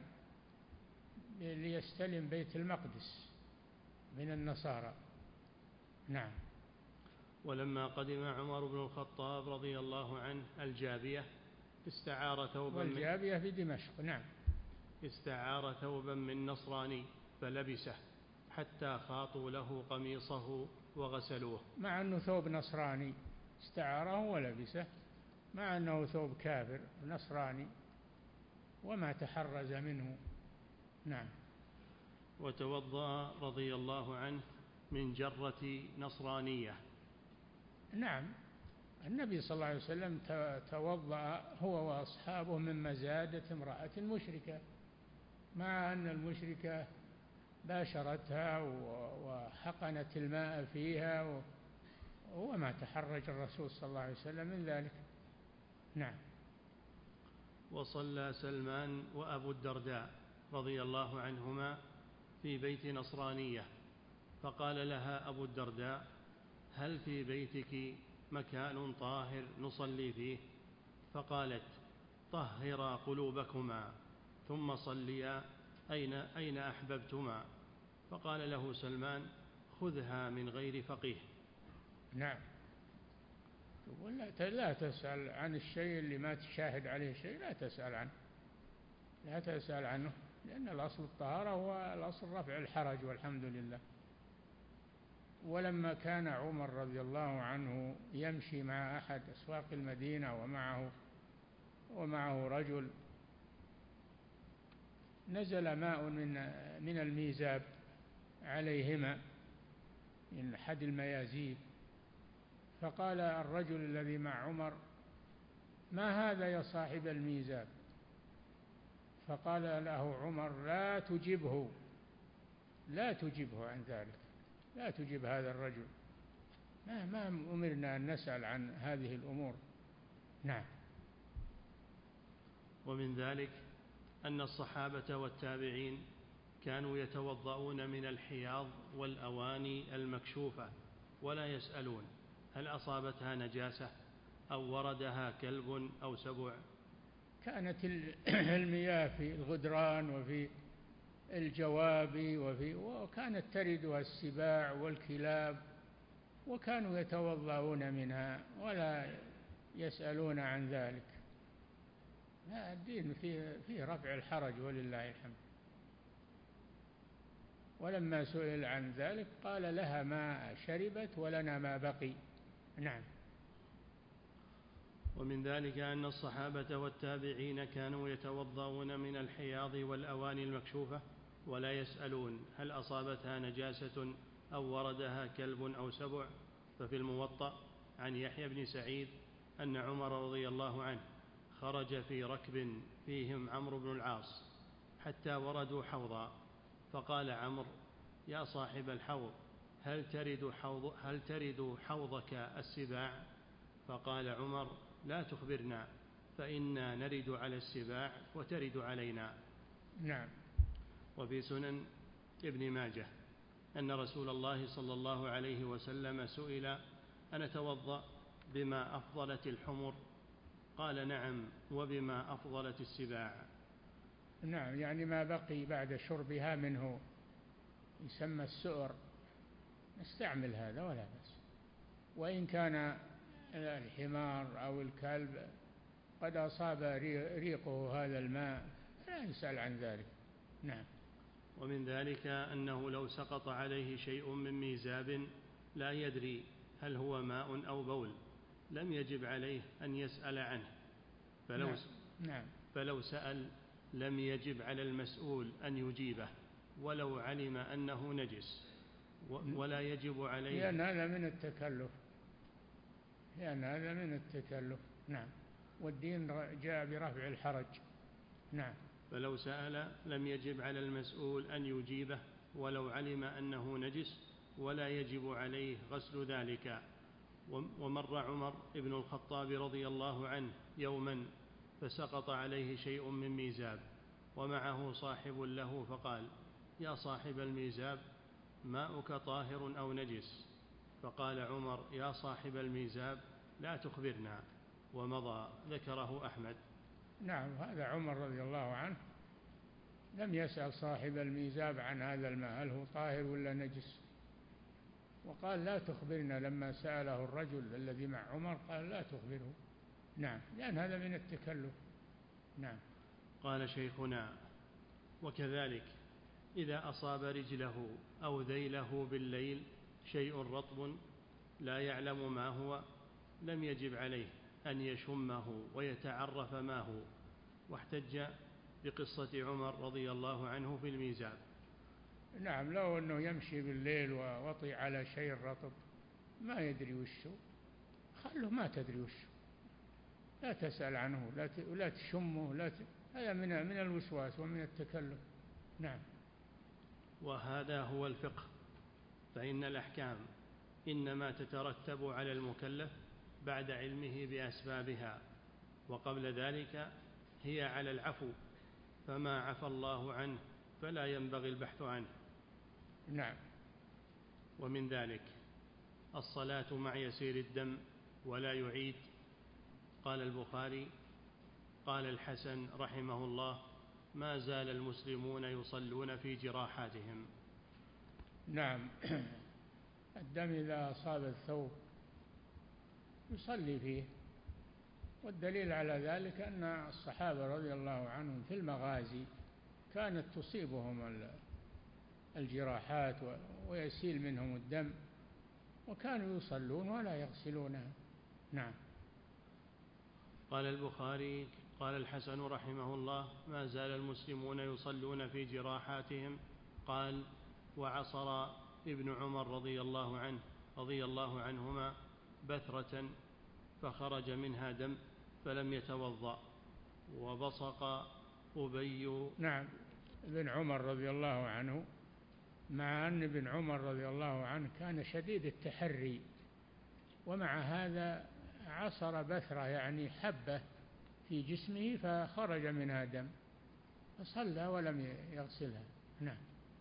ليستلم بيت المقدس من النصارى. نعم. ولما قدم عمر بن الخطاب رضي الله عنه الجابية استعار ثوبا والجابية في دمشق. نعم. استعار ثوبا من نصراني فلبسه حتى خاطوا له قميصه وغسلوه، مع أنه ثوب نصراني استعاره ولبسه، مع أنه ثوب كافر نصراني وما تحرز منه. نعم. وتوضأ رضي الله عنه من جرة نصرانية. نعم. النبي صلى الله عليه وسلم توضأ هو وأصحابه من مزادة امرأة مشركة، مع أن المشركة باشرتها وحقنت الماء فيها وما تحرج الرسول صلى الله عليه وسلم من ذلك. نعم. وصلى سلمان وأبو الدرداء رضي الله عنهما في بيت نصرانية، فقال لها أبو الدرداء: هل في بيتك مكان طاهر نصلي فيه؟ فقالت: طهرا قلوبكما ثم صليا أين, أين أحببتما. فقال له سلمان: خذها من غير فقيه. نعم. لا تسأل عن الشيء اللي ما تشاهد عليه شيء، لا تسأل عنه، لا تسأل عنه، لأن الأصل الطهارة هو الأصل رفع الحرج والحمد لله. ولما كان عمر رضي الله عنه يمشي مع أحد أسواق المدينة ومعه ومعه رجل، نزل ماء من من الميزاب عليهما من أحد الميازيب، فقال الرجل الذي مع عمر: ما هذا يا صاحب الميزاب؟ فقال له عمر: لا تجبه، لا تجبه عن ذلك، لا تجب هذا الرجل، ما ما أمرنا أن نسأل عن هذه الأمور. نعم. ومن ذلك أن الصحابة والتابعين كانوا يتوضؤون من الحياض والأواني المكشوفة ولا يسألون هل أصابتها نجاسة أو وردها كلب أو سبع. كانت المياه في الغدران وفي الجواب وفي وكانت تردها السباع والكلاب، وكانوا يتوضؤون منها ولا يسألون عن ذلك. لا، الدين فيه, فيه رفع الحرج ولله الحمد. ولما سئل عن ذلك قال: لها ما شربت ولنا ما بقي. نعم. ومن ذلك أن الصحابة والتابعين كانوا يتوضؤون من الحياض والأواني المكشوفة ولا يسألون هل أصابتها نجاسة أو وردها كلب أو سبع. ففي الموطأ عن يحيى بن سعيد أن عمر رضي الله عنه خرج في ركب فيهم عمرو بن العاص حتى وردوا حوضا، فقال عمرو: يا صاحب الحوض، هل ترد, حوض هل ترد حوضك السباع؟ فقال عمر: لا تخبرنا، فإنا نرد على السباع وترد علينا. نعم. وفي سنن ابن ماجه أن رسول الله صلى الله عليه وسلم سئل: أن أتوضأ بما أفضلت الحمر؟ قال: نعم، وبما أفضلت السباع. نعم، يعني ما بقي بعد شربها منه يسمى السؤر، نستعمل هذا ولا بأس. وإن كان الحمار أو الكلب قد أصاب ريقه هذا الماء لا يسأل عن ذلك. نعم. ومن ذلك أنه لو سقط عليه شيء من ميزاب لا يدري هل هو ماء أو بول لم يجب عليه أن يسأل عنه، فلو, نعم. نعم. فلو سأل لم يجب على المسؤول أن يجيبه ولو علم أنه نجس، ولا يجب عليه، لأن هذا من التكلف، لأن هذا من التكلف. نعم. والدين جاء برفع الحرج. نعم. فلو سأل لم يجب على المسؤول أن يجيبه ولو علم أنه نجس، ولا يجب عليه غسل ذلك. ومر عمر بن الخطاب رضي الله عنه يوما فسقط عليه شيء من ميزاب ومعه صاحب له فقال: يا صاحب الميزاب ماؤك طاهر أو نجس؟ فقال عمر: يا صاحب الميزاب لا تخبرنا، ومضى. ذكره أحمد. نعم. هذا عمر رضي الله عنه لم يسأل صاحب الميزاب عن هذا الماء هل هو طاهر ولا نجس، وقال: لا تخبرنا. لما سأله الرجل الذي مع عمر قال: لا تخبره. نعم. لأن هذا من التكلف. نعم. قال شيخنا: وكذلك إذا أصاب رجله أو ذيله بالليل شيء رطب لا يعلم ما هو لم يجب عليه أن يشمه ويتعرف ما هو، واحتج بقصة عمر رضي الله عنه في الميزاب. نعم. لو أنه يمشي بالليل ووطي على شيء رطب ما يدري وشه، خله ما تدري وشه، لا تسأل عنه ولا تشمه، لا ت... هذا من من الوسواس ومن التكلف. نعم. وهذا هو الفقه، فإن الأحكام إنما تترتب على المكلف بعد علمه بأسبابها، وقبل ذلك هي على العفو، فما عفى الله عنه فلا ينبغي البحث عنه. نعم. ومن ذلك الصلاة مع يسير الدم ولا يعيد. قال البخاري: قال الحسن رحمه الله: ما زال المسلمون يصلون في جراحاتهم. نعم. الدم إذا أصاب الثوب يصلي فيه، والدليل على ذلك أن الصحابة رضي الله عنهم في المغازي كانت تصيبهم الجراحات ويسيل منهم الدم وكانوا يصلون ولا يغسلونها. نعم. قال البخاري: قال الحسن رحمه الله: ما زال المسلمون يصلون في جراحاتهم. قال: وعصر ابن عمر رضي الله عنه رضي الله عنهما بثرة فخرج منها دم فلم يتوضأ، وبصق أبي. نعم. ابن عمر رضي الله عنه، مع أن ابن عمر رضي الله عنه كان شديد التحري، ومع هذا عصر بثرة يعني حبة في جسمه فخرج منها دم فصلى ولم يغسلها. نعم.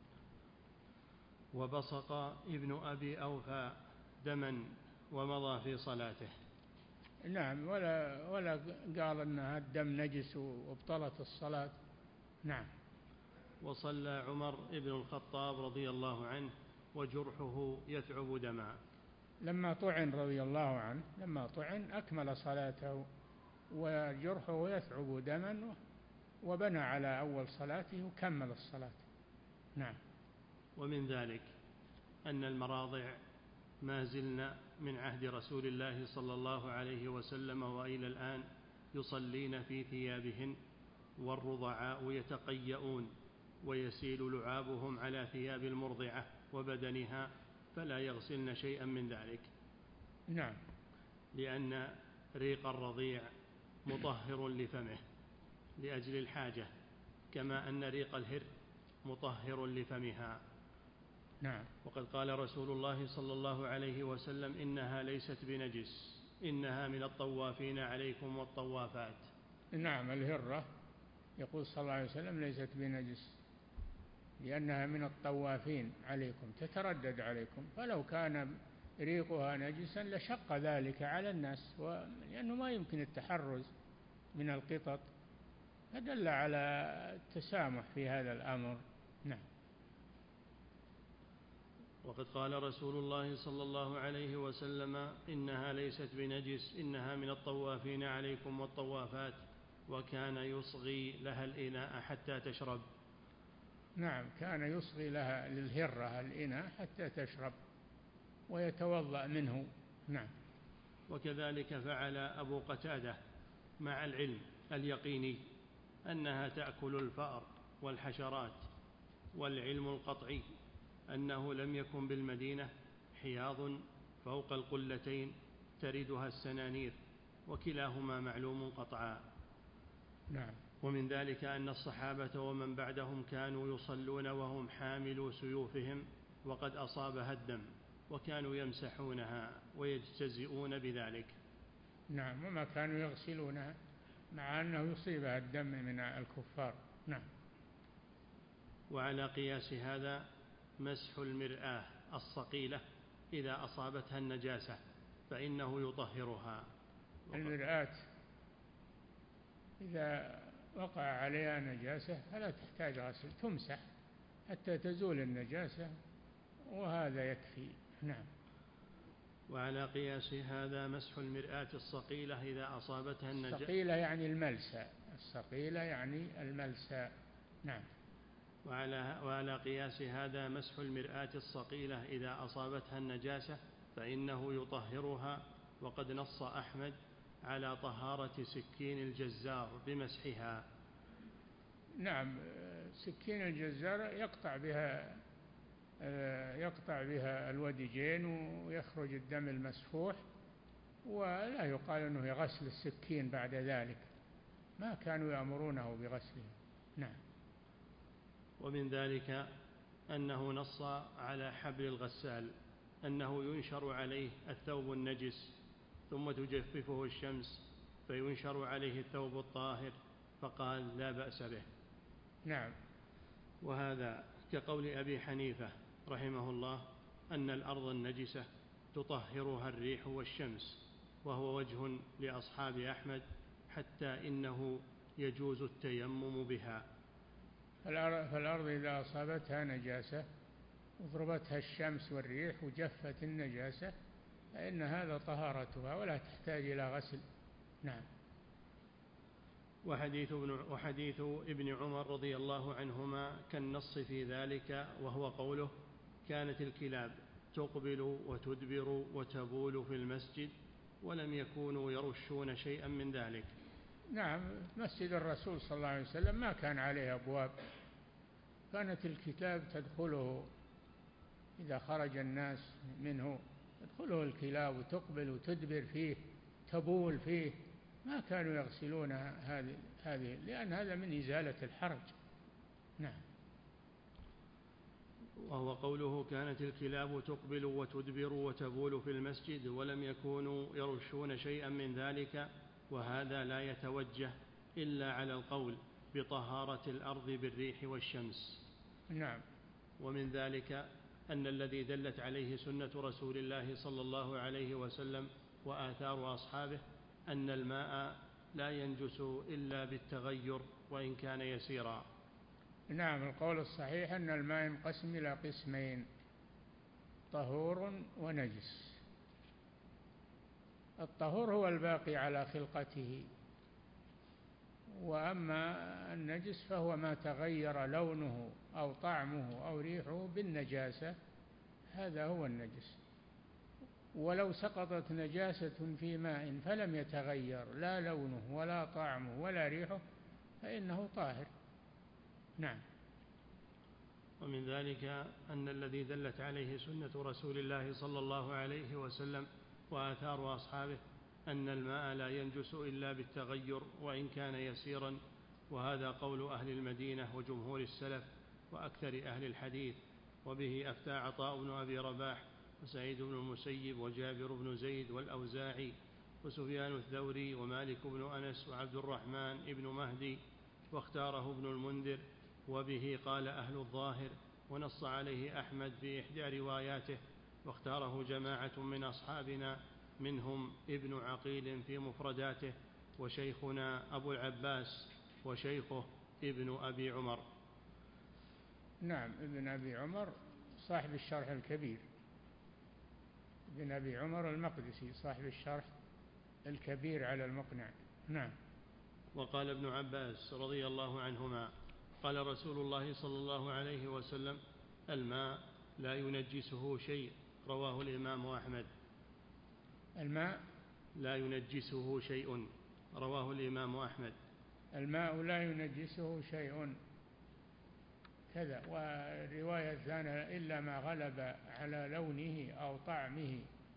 وبصق ابن أبي أوفى دما ومضى في صلاته. نعم. ولا ولا قال أن الدم نجس وابطلت الصلاة. نعم. وصلى عمر بن الخطاب رضي الله عنه وجرحه يثعب دما. لما طعن رضي الله عنه لما طعن أكمل صلاته وجرحه يثعب دما، وبنى على أول صلاته وكمل الصلاة. نعم. ومن ذلك أن المراضع ما زلن من عهد رسول الله صلى الله عليه وسلم وإلى الآن يصلين في ثيابهن، والرضعاء يتقيؤون ويسيل لعابهم على ثياب المرضعة وبدنها فلا يغسلن شيئا من ذلك. نعم. لأن ريق الرضيع مطهر لفمه لأجل الحاجة، كما أن ريق الهر مطهر لفمها. نعم. وقد قال رسول الله صلى الله عليه وسلم: إنها ليست بنجس، إنها من الطوافين عليكم والطوافات. نعم. الهرة يقول صلى الله عليه وسلم ليست بنجس لأنها من الطوافين عليكم تتردد عليكم، فلو كان ريقها نجسا لشق ذلك على الناس، لأنه ما يمكن التحرز من القطط، فدل على التسامح في هذا الأمر. نعم. وقد قال رسول الله صلى الله عليه وسلم إنها ليست بنجس إنها من الطوافين عليكم والطوافات، وكان يصغي لها الإناء حتى تشرب. نعم، كان يصغي لها للهرة الإناء حتى تشرب ويتوضأ منه. نعم. وكذلك فعل أبو قتادة مع العلم اليقيني أنها تأكل الفأر والحشرات، والعلم القطعي أنه لم يكن بالمدينة حياض فوق القلتين تردها السنانير، وكلاهما معلوم قطعا. نعم. ومن ذلك أن الصحابة ومن بعدهم كانوا يصلون وهم حاملوا سيوفهم وقد أصابها الدم، وكانوا يمسحونها ويجتزئون بذلك. نعم، وما كانوا يغسلونها مع أنه يصيبها الدم من الكفار. نعم. وعلى قياس هذا مسح المرآة الصقيلة إذا أصابتها النجاسة فإنه يطهرها. المرآة إذا وقع عليها نجاسة فلا تحتاج غسل، تمسح حتى تزول النجاسة وهذا يكفي. نعم. وعلى قياس هذا مسح المرآة الصقيلة إذا أصابتها النجاسة. الصقيلة يعني الملسى، الصقيلة يعني الملسى. نعم. وعلى, وعلى قياس هذا مسح المرآة الصقيلة إذا أصابتها النجاسة فإنه يطهرها. وقد نص أحمد على طهارة سكين الجزار بمسحها. نعم، سكين الجزار يقطع بها يقطع بها الودجين ويخرج الدم المسفوح، ولا يقال أنه يغسل السكين بعد ذلك، ما كانوا يأمرونه بغسله. نعم. ومن ذلك أنه نص على حبل الغسال أنه ينشر عليه الثوب النجس ثم تجففه الشمس فينشر عليه الثوب الطاهر، فقال لا بأس به. نعم. وهذا كقول أبي حنيفة رحمه الله أن الأرض النجسة تطهرها الريح والشمس، وهو وجه لأصحاب أحمد، حتى إنه يجوز التيمم بها. فالأرض إذا أصابتها نجاسة وضربتها الشمس والريح وجفت النجاسة فإن هذا طهارتها ولا تحتاج إلى غسل. نعم. وحديث ابن, وحديث ابن عمر رضي الله عنهما كالنص في ذلك، وهو قوله كانت الكلاب تقبل وتدبر وتبول في المسجد ولم يكونوا يرشون شيئا من ذلك. نعم، مسجد الرسول صلى الله عليه وسلم ما كان عليه أبواب، كانت الكلاب تدخله إذا خرج الناس منه، تدخله الكلاب وتقبل وتدبر فيه تبول فيه، ما كانوا يغسلون هذه هذه لأن هذا من إزالة الحرج. نعم. وهو قوله كانت الكلاب تقبل وتدبر وتبول في المسجد ولم يكونوا يرشون شيئا من ذلك، وهذا لا يتوجه إلا على القول بطهارة الأرض بالريح والشمس. نعم. ومن ذلك أن الذي دلت عليه سنة رسول الله صلى الله عليه وسلم وآثار أصحابه أن الماء لا ينجس إلا بالتغير وإن كان يسيرا. نعم، القول الصحيح أن الماء ينقسم إلى قسمين: طهور ونجس. الطهور هو الباقي على خلقته، وأما النجس فهو ما تغير لونه أو طعمه أو ريحه بالنجاسة، هذا هو النجس. ولو سقطت نجاسة في ماء فلم يتغير لا لونه ولا طعمه ولا ريحه فإنه طاهر. نعم. ومن ذلك أن الذي دلت عليه سنة رسول الله صلى الله عليه وسلم وآثار أصحابه أن الماء لا ينجس إلا بالتغير وإن كان يسيرا، وهذا قول أهل المدينة وجمهور السلف وأكثر أهل الحديث. وبه أفتى عطاء بن أبي رباح وسعيد بن المسيب وجابر بن زيد والأوزاعي وسفيان الثوري ومالك بن أنس وعبد الرحمن بن مهدي، واختاره ابن المنذر. وبه قال أهل الظاهر، ونص عليه أحمد في إحدى رواياته، واختاره جماعة من أصحابنا منهم ابن عقيل في مفرداته، وشيخنا أبو العباس، وشيخه ابن أبي عمر. نعم، ابن أبي عمر صاحب الشرح الكبير بن أبي عمر المقدسي صاحب الشرح الكبير على المقنع. نعم. وقال ابن عباس رضي الله عنهما قال رسول الله صلى الله عليه وسلم الماء لا ينجسه شيء، رواه الإمام أحمد. الماء لا ينجسه شيء، رواه الإمام أحمد. الماء لا ينجسه شيء كذا. والرواية الثانية إلا ما غلب على لونه أو طعمه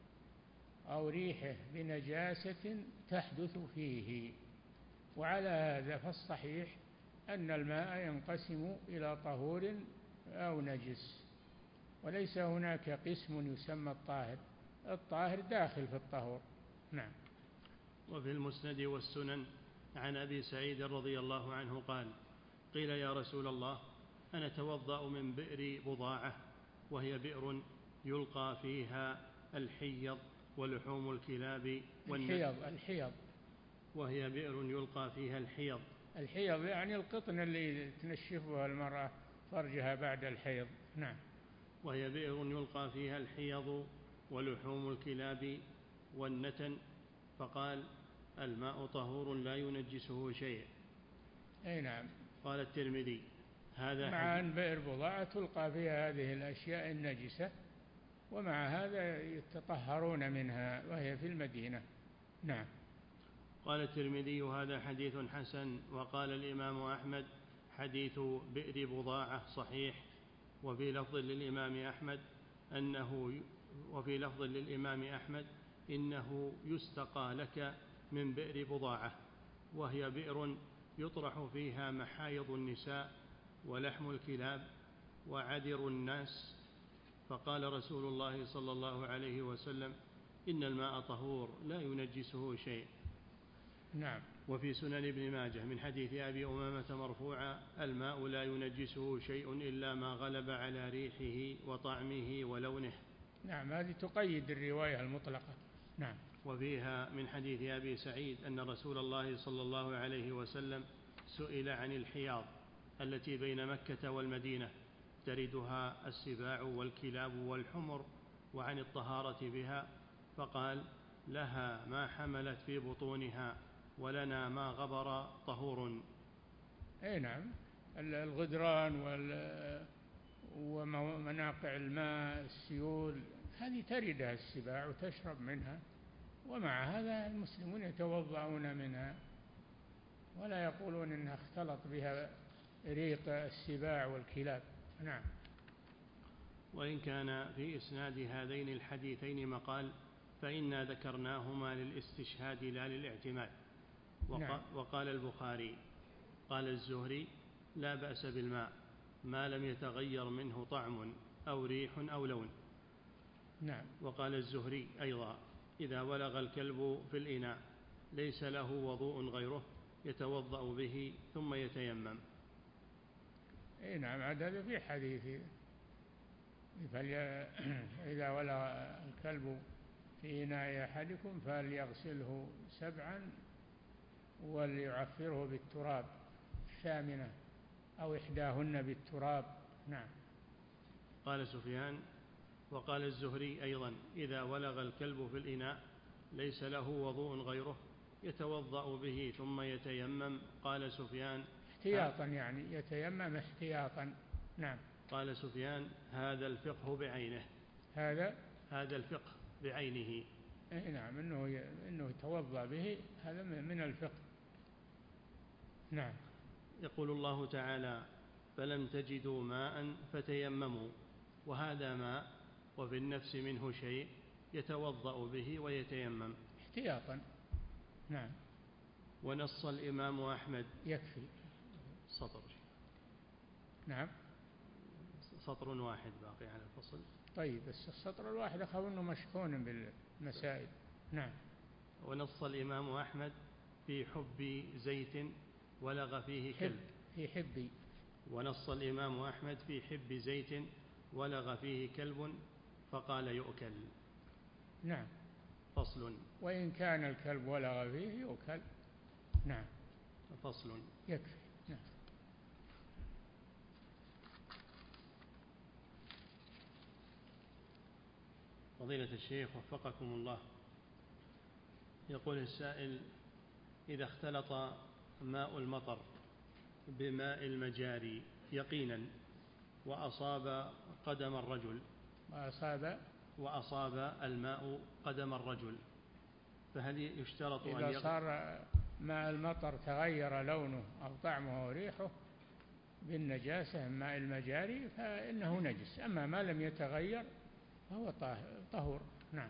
أو ريحه بنجاسة تحدث فيه. وعلى هذا فالصحيح أن الماء ينقسم إلى طهور أو نجس، وليس هناك قسم يسمى الطاهر، الطاهر داخل في الطهور. نعم. وفي المسند والسنن عن أبي سعيد رضي الله عنه قال قيل يا رسول الله أنا توضأ من بئر بضاعة وهي بئر يلقى فيها الحيض ولحوم الكلاب الحيض الحيض وهي بئر يلقى فيها الحيض. الحيض يعني القطن اللي تنشفها المرأة فرجها بعد الحيض. نعم. وهي بئر يلقى فيها الحيض ولحوم الكلاب والنتن، فقال الماء طهور لا ينجسه شيء. أي نعم. قال الترمذي هذا مع أن بئر بضاعة تلقى فيها هذه الأشياء النجسة، ومع هذا يتطهرون منها وهي في المدينة. نعم. قال الترمذي هذا حديث حسن. وقال الإمام أحمد حديث بئر بضاعة صحيح. وفي لفظ للإمام أحمد أنه وفي لفظ للإمام أحمد إنه يستقى لك من بئر بضاعة، وهي بئر يطرح فيها محايض النساء ولحم الكلاب وعذر الناس. فقال رسول الله صلى الله عليه وسلم إن الماء طهور لا ينجسه شيء. نعم. وفي سنن ابن ماجه من حديث أبي أمامة مرفوعا الماء لا ينجسه شيء إلا ما غلب على ريحه وطعمه ولونه. نعم، هذه تقيد الرواية المطلقة. نعم. وفيها من حديث أبي سعيد أن رسول الله صلى الله عليه وسلم سئل عن الحياض التي بين مكة والمدينة تردها السباع والكلاب والحمر وعن الطهارة بها، فقال لها ما حملت في بطونها ولنا ما غبر طهور. أي نعم، الغدران ومناقع الماء السيول هذه تردها السباع وتشرب منها، ومع هذا المسلمون يتوضعون منها ولا يقولون إنها اختلط بها ريق السباع والكلاب. نعم. وإن كان في إسناد هذين الحديثين مقال فإنا ذكرناهما للاستشهاد لا للاعتماد. نعم. وقال البخاري قال الزهري لا بأس بالماء ما لم يتغير منه طعم أو ريح أو لون. نعم. وقال الزهري أيضا إذا ولغ الكلب في الإناء ليس له وضوء غيره يتوضأ به ثم يتيمم. أي نعم، هذا في حديث إذا ولغ الكلب في إناء أحدكم فليغسله سبعا وليعفره بالتراب الثامنة أو إحداهن بالتراب. نعم. قال سفيان وقال الزهري أيضا إذا ولغ الكلب في الإناء ليس له وضوء غيره يتوضأ به ثم يتيمم. قال سفيان احتياطا، يعني يتيمم احتياطا. نعم. قال سفيان هذا الفقه بعينه. هذا هذا الفقه بعينه. اي نعم، انه انه يتوضا به، هذا من الفقه. نعم. يقول الله تعالى فلم تجدوا ماء فتيمموا، وهذا ماء وفي النفس منه شيء يتوضأ به ويتيمم احتياطا. نعم. ونص الإمام أحمد. يكفي سطر. نعم. سطر واحد باقي على الفصل. طيب، بس السطر الواحد أخذ أنه مشحون بالمسائل. نعم. ونص الإمام أحمد في حب زيت ولغ فيه كلب. في حب. ونص الإمام أحمد في حب زيت ولغ فيه كلب فقال يؤكل. نعم. فصل. وإن كان الكلب ولغ فيه يؤكل. نعم. فصل. يكفي. نعم. فضيلة الشيخ وفقكم الله، يقول السائل: إذا اختلط ماء المطر بماء المجاري يقينا وأصاب قدم الرجل وأصاب وأصاب الماء قدم الرجل، فهل يشترط أن إذا صار ماء المطر تغير لونه أو طعمه وريحه بالنجاسة ماء المجاري فإنه نجس، أما ما لم يتغير فهو طهور. نعم.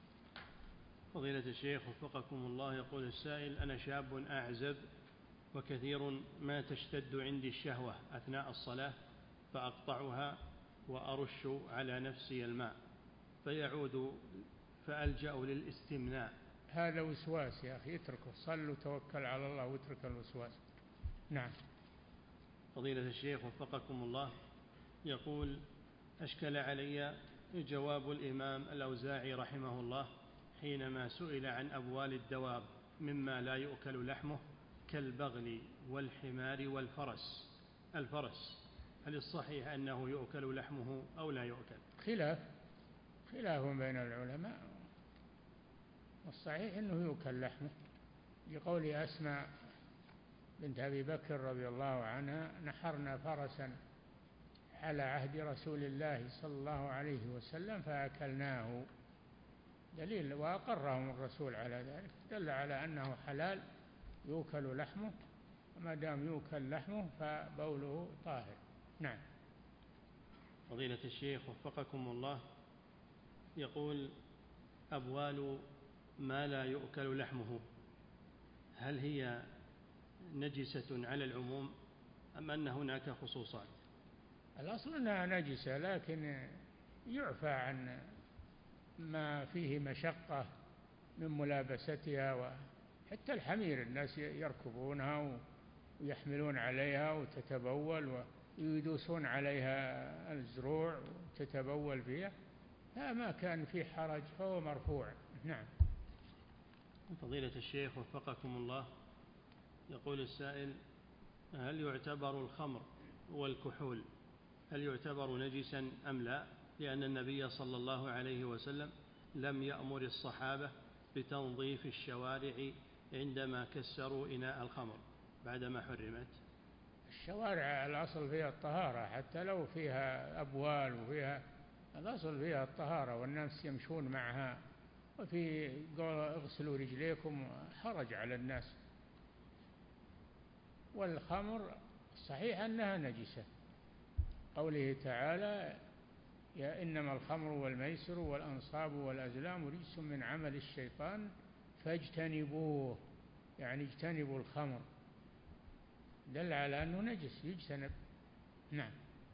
فضيلة الشيخ وفقكم الله، يقول السائل: أنا شاب أعزب وكثير ما تشتد عندي الشهوة أثناء الصلاة فأقطعها وأرش على نفسي الماء فيعود فألجأ للاستمناء. هذا وسواس يا أخي، اتركه، صل وتوكل على الله واترك الوسواس. نعم. فضيلة الشيخ وفقكم الله، يقول: أشكل علي جواب الإمام الأوزاعي رحمه الله حينما سئل عن أبوال الدواب مما لا يؤكل لحمه كالبغل والحمار والفرس الفرس هل الصحيح أنه يؤكل لحمه أو لا يؤكل؟ خلاف خلاف بين العلماء، والصحيح أنه يؤكل لحمه لقول أسماء بنت أبي بكر رضي الله عنها: نحرنا فرسا على عهد رسول الله صلى الله عليه وسلم فأكلناه، دليل، وأقرهم الرسول على ذلك، دل على أنه حلال يؤكل لحمه، وما دام يؤكل لحمه فبوله طاهر. نعم. فضيلة الشيخ وفقكم الله، يقول: أبوال ما لا يؤكل لحمه هل هي نجسة على العموم أم أن هناك خصوصات؟ الأصل أنها نجسة، لكن يعفى عن ما فيه مشقة من ملابستها، وحتى الحمير الناس يركبونها ويحملون عليها وتتبول ويدوسون عليها الزروع وتتبول فيها، فما كان فيه حرج فهو مرفوع. نعم. فضيلة الشيخ وفقكم الله، يقول السائل: هل يعتبر الخمر والكحول هل يعتبر نجسا أم لا؟ لأن النبي صلى الله عليه وسلم لم يأمر الصحابة بتنظيف الشوارع عندما كسروا إناء الخمر بعدما حرمت. الشوارع الأصل فيها الطهارة، حتى لو فيها أبوال وفيها، الأصل فيها الطهارة والناس يمشون معها، وفي قول اغسلوا رجليكم حرج على الناس. والخمر صحيح أنها نجسة، قوله تعالى: يا إنما الخمر والميسر والأنصاب والأزلام رجس من عمل الشيطان فاجتنبوه، يعني اجتنبوا الخمر، دل على أنه نجس يجتنب. نعم.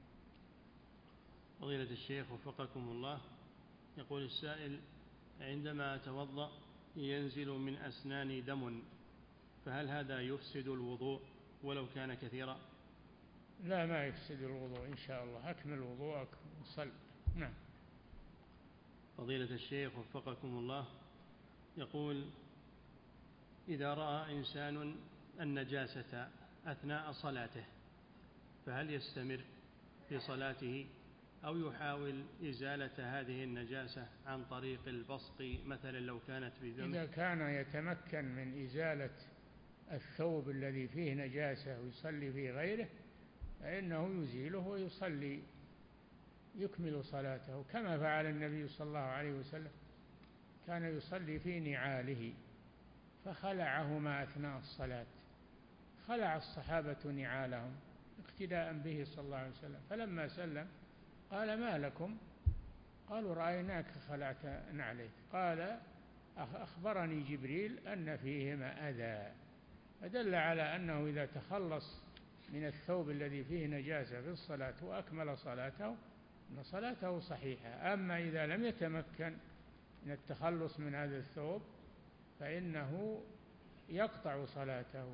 فضيلة الشيخ وفقكم الله، يقول السائل: عندما أتوضأ ينزل من أسناني دم فهل هذا يفسد الوضوء ولو كان كثيرا؟ لا، ما يفسد الوضوء إن شاء الله، أكمل وضوءك وصل. نعم. فضيلة الشيخ وفقكم الله، يقول: إذا رأى إنسان النجاسة أثناء صلاته فهل يستمر في صلاته أو يحاول إزالة هذه النجاسة عن طريق البصق مثلا لو كانت بذنب؟ إذا كان يتمكن من إزالة الثوب الذي فيه نجاسة ويصلي في غيره فإنه يزيله ويصلي يكمل صلاته، كما فعل النبي صلى الله عليه وسلم، كان يصلي في نعاله فخلعهما أثناء الصلاة، خلع الصحابة نعالهم اقتداء به صلى الله عليه وسلم، فلما سلم قال: ما لكم؟ قالوا: رأيناك خلعت نعليك. قال: أخبرني جبريل أن فيهما أذى، فدل على أنه إذا تخلص من الثوب الذي فيه نجاسة في الصلاة وأكمل صلاته أن صلاته صحيحة. أما إذا لم يتمكن من التخلص من هذا الثوب فإنه يقطع صلاته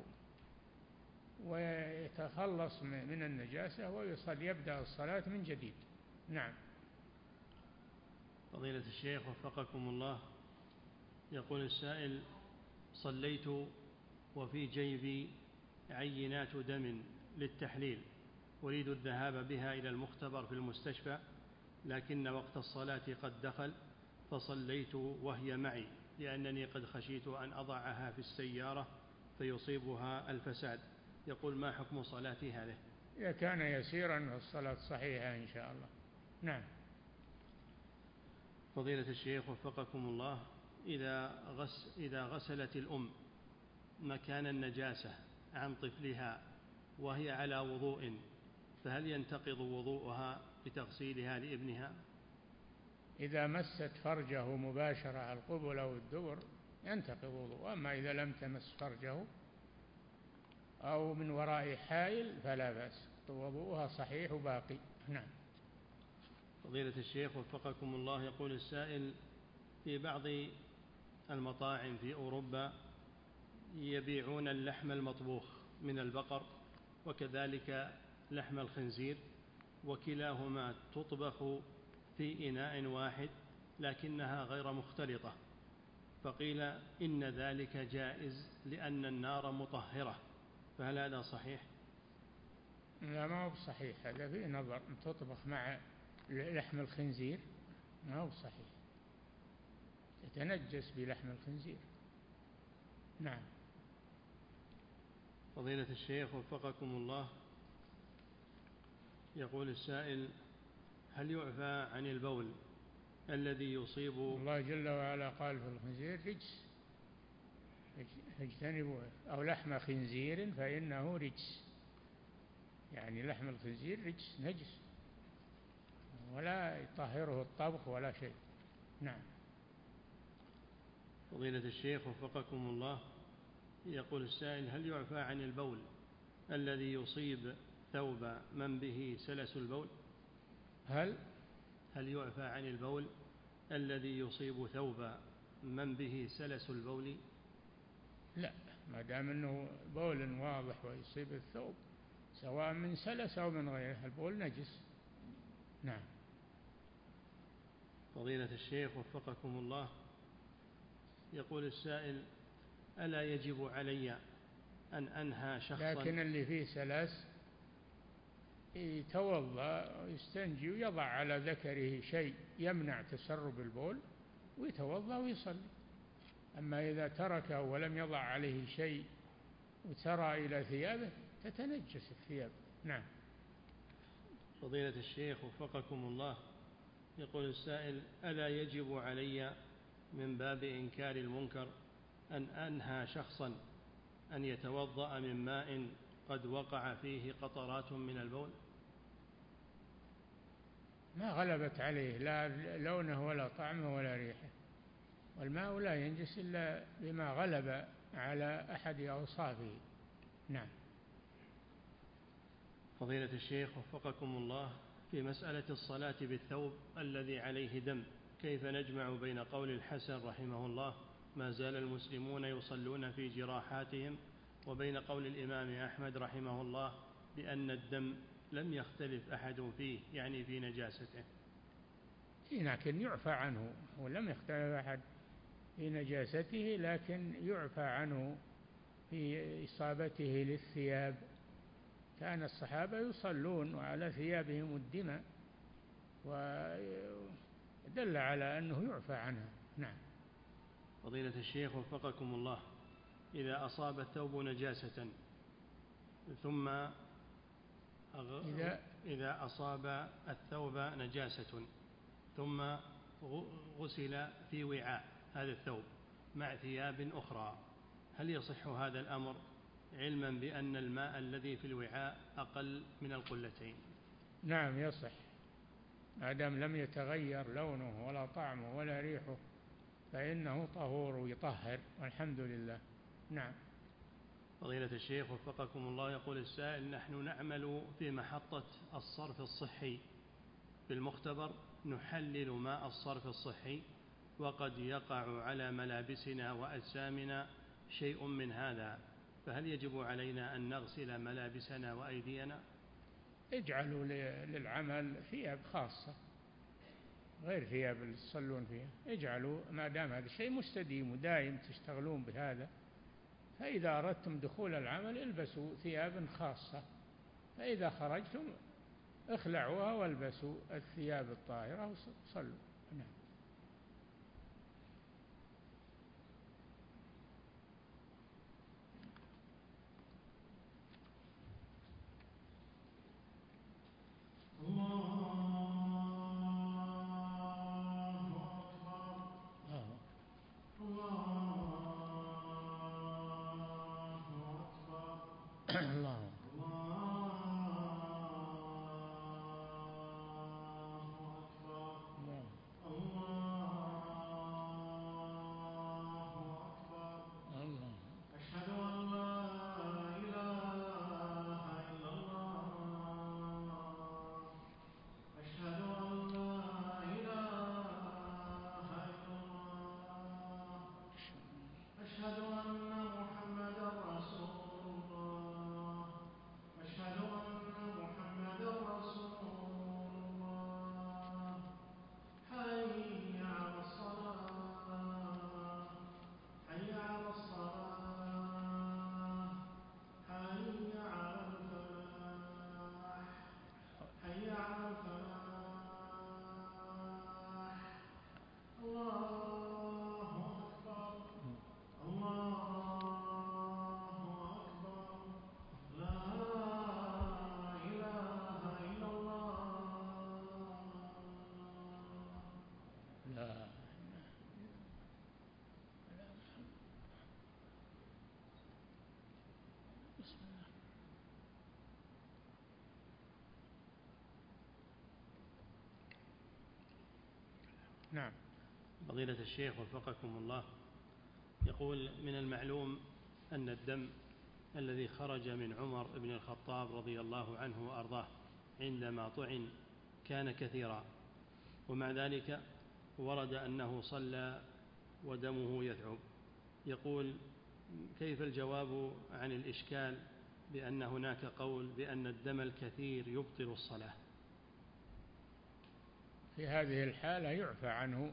ويتخلص من النجاسة ويصلي، يبدأ الصلاة من جديد. نعم. فضيلة الشيخ وفقكم الله، يقول السائل: صليت وفي جيبي عينات دم للتحليل، أريد الذهاب بها إلى المختبر في المستشفى، لكن وقت الصلاة قد دخل فصليت وهي معي لأنني قد خشيت أن أضعها في السيارة فيصيبها الفساد. يقول ما حكم صلاتي هذه؟ إذا كان يسيرا فالصلاة صحيحة إن شاء الله. نعم. فضيلة الشيخ وفقكم الله، إذا, غس إذا غسلت الأم مكان النجاسة عن طفلها وهي على وضوء فهل ينتقض وضوءها بتغسيلها لابنها؟ إذا مست فرجه مباشرة على القبل أو الدبر ينتقض وضوء، أما إذا لم تمس فرجه أو من وراء حائل فلا بأس، وضوءها صحيح باقي. نعم. فضيلة الشيخ وفقكم الله، يقول السائل في بعض المطاعم في أوروبا يبيعون اللحم المطبوخ من البقر وكذلك لحم الخنزير وكلاهما تطبخ في إناء واحد لكنها غير مختلطة، فقيل إن ذلك جائز لأن النار مطهرة، فهل هذا صحيح؟ لا، ما هو صحيح، هذا فيه نظر. تطبخ مع لحم الخنزير ما هو صحيح، تتنجس بلحم الخنزير. نعم. فضيلة الشيخ وفقكم الله، يقول السائل هل يعفى عن البول الذي يصيب؟ الله جل وعلا قال في الخنزير رجس اجتنبوا، أو لحم خنزير فإنه رجس، يعني لحم الخنزير رجس نجس ولا يطهره الطبخ ولا شيء. نعم. فضيلة الشيخ وفقكم الله، يقول السائل هل يعفى عن البول الذي يصيب ثوب من به سلس البول؟ هل هل يعفى عن البول الذي يصيب ثوب من به سلس البول؟ لا، ما دام انه بول واضح ويصيب الثوب سواء من سلس او من غيره البول نجس. نعم. فضيلة الشيخ وفقكم الله، يقول السائل ألا يجب علي أن أنهى شخصا؟ لكن اللي فيه سلس يتوضأ ويستنجي ويضع على ذكره شيء يمنع تسرب البول ويتوضأ ويصلي. أما إذا تركه ولم يضع عليه شيء وسرى إلى ثيابه تتنجس الثياب. نعم. فضيلة الشيخ وفقكم الله، يقول السائل ألا يجب علي من باب إنكار المنكر أن أنهى شخصا أن يتوضأ من ماء قد وقع فيه قطرات من البول؟ ما غلبت عليه لا لونه ولا طعمه ولا ريحه، والماء لا ينجس إلا بما غلب على أحد أوصافه. نعم. فضيلة الشيخ وفقكم الله، في مسألة الصلاة بالثوب الذي عليه دم كيف نجمع بين قول الحسن رحمه الله ما زال المسلمون يصلون في جراحاتهم وبين قول الإمام أحمد رحمه الله بأن الدم لم يختلف أحد فيه يعني في نجاسته؟ لكن يعفى عنه، ولم يختلف أحد في نجاسته لكن يعفى عنه في إصابته للثياب. كان الصحابة يصلون وعلى ثيابهم الدماء ودل على أنه يعفى عنها. نعم. فضيلة الشيخ وفقكم الله، إذا أصاب الثوب نجاسة ثم أغ... إذا... إذا أصاب الثوب نجاسة ثم غسل في وعاء هذا الثوب مع ثياب أخرى هل يصح هذا الأمر علما بأن الماء الذي في الوعاء أقل من القلتين؟ نعم يصح، ما دام لم يتغير لونه ولا طعمه ولا ريحه فإنه طهور ويطهر والحمد لله. نعم. فضيلة الشيخ وفقكم الله، يقول السائل نحن نعمل في محطة الصرف الصحي في المختبر نحلل ماء الصرف الصحي وقد يقع على ملابسنا وأجسامنا شيء من هذا، فهل يجب علينا أن نغسل ملابسنا وأيدينا؟ اجعلوا للعمل ثياب خاصة غير ثياب اللي تصلون فيها، اجعلوا ما دام هذا شيء مستديم ودائم تشتغلون بهذا، فإذا أردتم دخول العمل البسوا ثياب خاصة، فإذا خرجتم اخلعوها والبسوا الثياب الطاهرة وصلوا. نعم. لا. بسم الله. نعم. فضيلة الشيخ وفقكم الله، يقول: من المعلوم أن الدم الذي خرج من عمر بن الخطاب رضي الله عنه وأرضاه عندما طعن كان كثيرا، ومع ذلك ورد أنه صلى ودمه يذعب. يقول: كيف الجواب عن الإشكال بأن هناك قول بأن الدم الكثير يبطل الصلاة؟ في هذه الحالة يعفى عنه،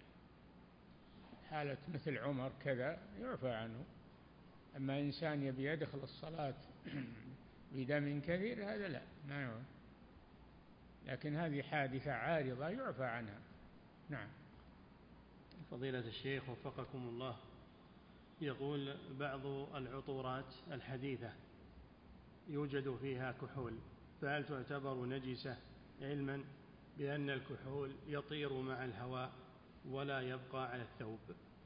حالة مثل عمر كذا يعفى عنه. أما إنسان يبي يدخل الصلاة بدم كثير هذا لا، ما يعفى. لكن هذه حادثة عارضة يعفى عنها. نعم. فضيلة الشيخ وفقكم الله، يقول: بعض العطورات الحديثة يوجد فيها كحول، فهل تعتبر نجسة علما بأن الكحول يطير مع الهواء ولا يبقى على الثوب؟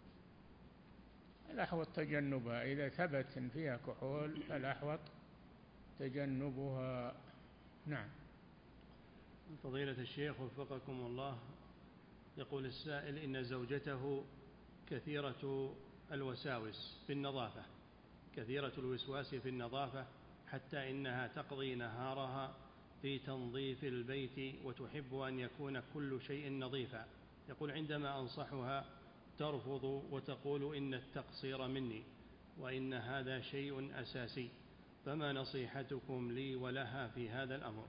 الأحوط تجنبها، إذا ثبت إن فيها كحول فالأحوط تجنبها. نعم. فضيلة الشيخ وفقكم الله، يقول السائل: إن زوجته كثيرة الوساوس في النظافة، كثيرة الوسواس في النظافة، حتى إنها تقضي نهارها في تنظيف البيت وتحب أن يكون كل شيء نظيفا. يقول: عندما أنصحها ترفض وتقول إن التقصير مني وإن هذا شيء أساسي، فما نصيحتكم لي ولها في هذا الأمر؟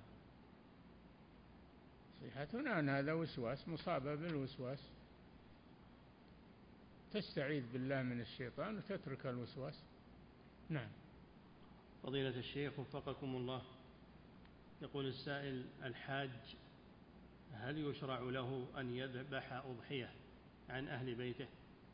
نصيحتنا أن هذا وسواس، مصابة بالوسواس، تستعيذ بالله من الشيطان وتترك الوسواس. نعم. فضيلة الشيخ وفقكم الله، يقول السائل: الحاج هل يشرع له أن يذبح أضحية عن أهل بيته؟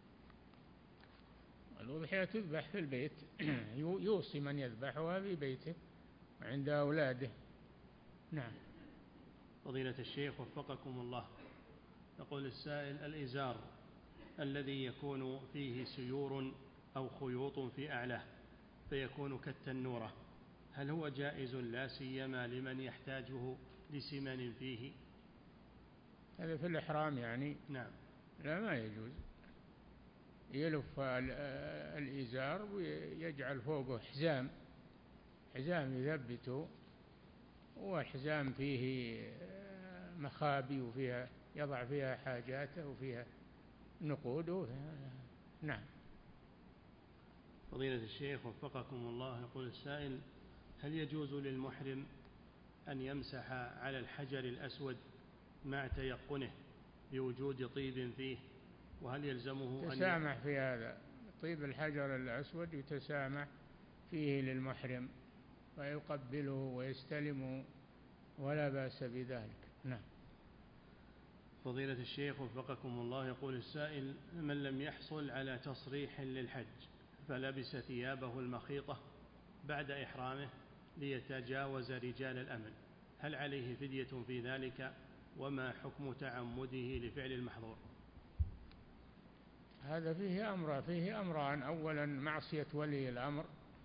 الأضحية تذبح في البيت، يوصي من يذبحها في بيته عند أولاده. نعم. فضيلة الشيخ وفقكم الله، يقول السائل: الإزار الذي يكون فيه سيور أو خيوط في أعلاه فيكون كالتنورة، هل هو جائز لا سيما لمن يحتاجه لسمن فيه؟ هذا في الإحرام يعني؟ نعم. لا، ما يجوز. يلف الإزار ويجعل فوقه حزام، حزام يثبته، وحزام فيه مخابي وفيها يضع فيها حاجاته وفيها نقوده. نعم. فضيلة الشيخ وفقكم الله، يقول السائل: هل يجوز للمحرم أن يمسح على الحجر الأسود مع تيقنه بوجود طيب فيه، وهل يلزمه أن تسامح في هذا؟ طيب الحجر الأسود يتسامح فيه للمحرم ويقبله ويستلمه ولا بأس بذلك. نعم. فضيلة الشيخ وفقكم الله، يقول السائل: من لم يحصل على تصريح للحج فلبس ثيابه المخيطة بعد إحرامه ليتجاوز رجال الأمن، هل عليه فدية في ذلك؟ وما حكم تعمده لفعل المحظور؟ هذا فيه أمر فيه أمران: أولا معصية ولي الأمر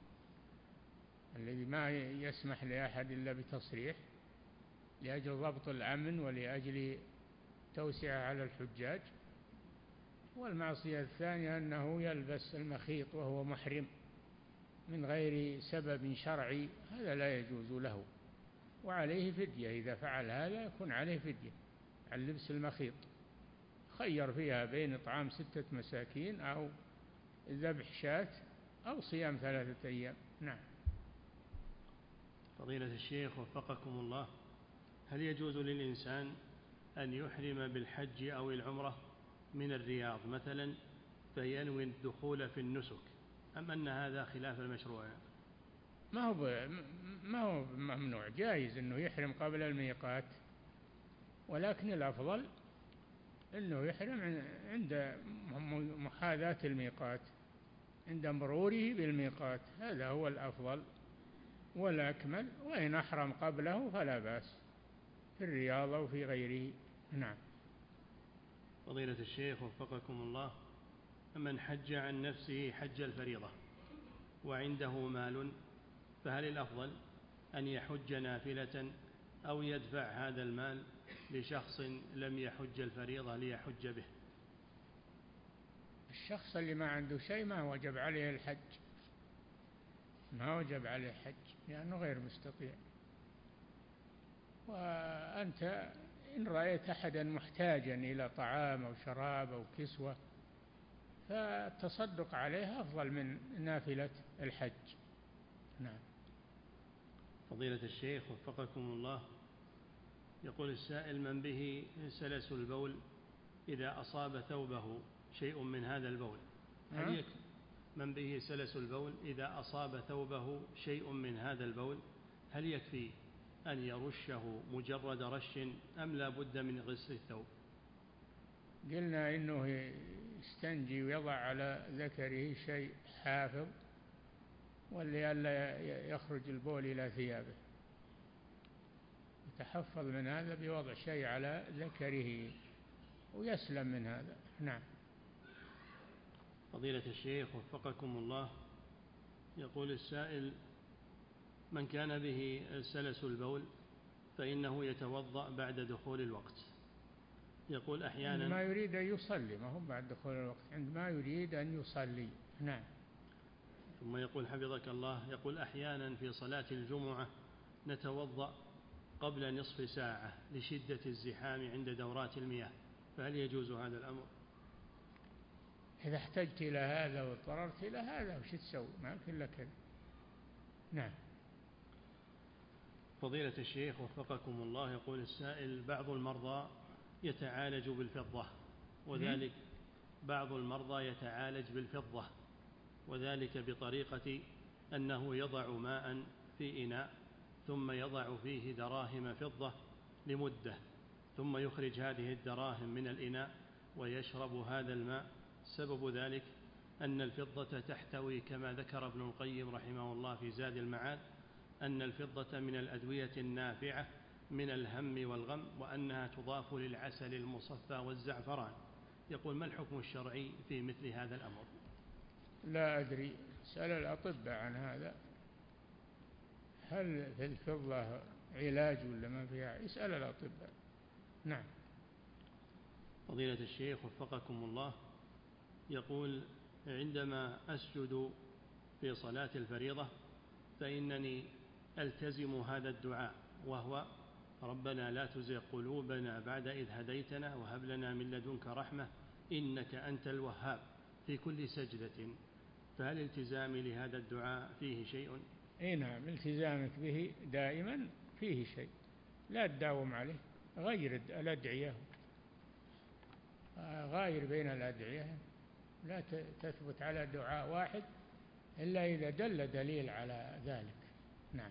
الذي ما يسمح لأحد إلا بتصريح لأجل ضبط الأمن ولأجل توسعة على الحجاج، والمعصية الثانية أنه يلبس المخيط وهو محرم من غير سبب شرعي، هذا لا يجوز له، وعليه فدية. إذا فعل هذا يكون عليه فدية عن لبس المخيط، خير فيها بين إطعام ستة مساكين أو ذبح شاة أو صيام ثلاثة أيام. نعم. فضيلة الشيخ وفقكم الله، هل يجوز للإنسان أن يحرم بالحج أو العمرة من الرياض مثلا فينوي الدخول في النسك، أم أن هذا خلاف المشروع؟ ما هو ما هو ممنوع، جائز أنه يحرم قبل الميقات، ولكن الأفضل أنه يحرم عند محاذاة الميقات، عند مروره بالميقات، هذا هو الأفضل والأكمل. وإن أحرم قبله فلا بأس في الرياض أو في غيره. نعم. فضيلة الشيخ وفقكم الله، من حج عن نفسه حج الفريضة وعنده مال، فهل الأفضل أن يحج نافلة أو يدفع هذا المال لشخص لم يحج الفريضة ليحج به؟ الشخص اللي ما عنده شيء ما وجب عليه الحج، ما وجب عليه الحج لأنه غير مستطيع. وأنت إن رأيت أحدا محتاجا إلى طعام أو شراب أو كسوة فالتصدق عليه أفضل من نافلة الحج. نعم. فضيلة الشيخ وفقكم الله، يقول السائل: من به سلس البول إذا أصاب ثوبه شيء من هذا البول هل يكفي؟ من به سلس البول إذا أصاب ثوبه شيء من هذا البول هل يكفي أن يرشه مجرد رش أم لا بد من غسل الثوب؟ قلنا إنه يستنجي ويضع على ذكره شيء حافظ ولئلا يخرج البول إلى ثيابه، يتحفظ من هذا بوضع شيء على ذكره ويسلم من هذا. نعم. فضيلة الشيخ وفقكم الله، يقول السائل: من كان به سلس البول فإنه يتوضأ بعد دخول الوقت. يقول أحيانا ما يريد أن يصلي، ما هو بعد دخول الوقت، عندما يريد أن يصلي. نعم. ثم يقول حفظك الله، يقول أحيانا في صلاة الجمعة نتوضأ قبل نصف ساعة لشدة الزحام عند دورات المياه، فهل يجوز هذا الأمر؟ إذا احتجت إلى هذا واضطررت إلى هذا وش تسوي؟ ما يمكن لك كذا. نعم. فضيلة الشيخ وفقكم الله، يقول السائل: بعض المرضى يتعالج بالفضة وذلك بعض المرضى يتعالج بالفضة وذلك بطريقة أنه يضع ماء في إناء ثم يضع فيه دراهم فضة لمدة ثم يخرج هذه الدراهم من الإناء ويشرب هذا الماء. سبب ذلك أن الفضة تحتوي كما ذكر ابن القيم رحمه الله في زاد المعاد أن الفضة من الأدوية النافعة من الهم والغم وأنها تضاف للعسل المصفى والزعفران. يقول: ما الحكم الشرعي في مثل هذا الأمر؟ لا أدري، اسأل الأطباء عن هذا، هل في الفضة علاج ولا ما فيها؟ اسأل الأطباء. نعم. فضيلة الشيخ وفقكم الله، يقول: عندما أسجد في صلاة الفريضة فإنني ألتزم هذا الدعاء وهو: ربنا لا تزغ قلوبنا بعد إذ هديتنا وهب لنا من لدنك رحمة إنك أنت الوهاب في كل سجدة، فهل التزامي لهذا الدعاء فيه شيء؟ اي نعم، التزامك به دائما فيه شيء، لا تداوم عليه، غير الأدعية، غاير بين الأدعية، لا تثبت على دعاء واحد إلا إذا دل دليل على ذلك. نعم.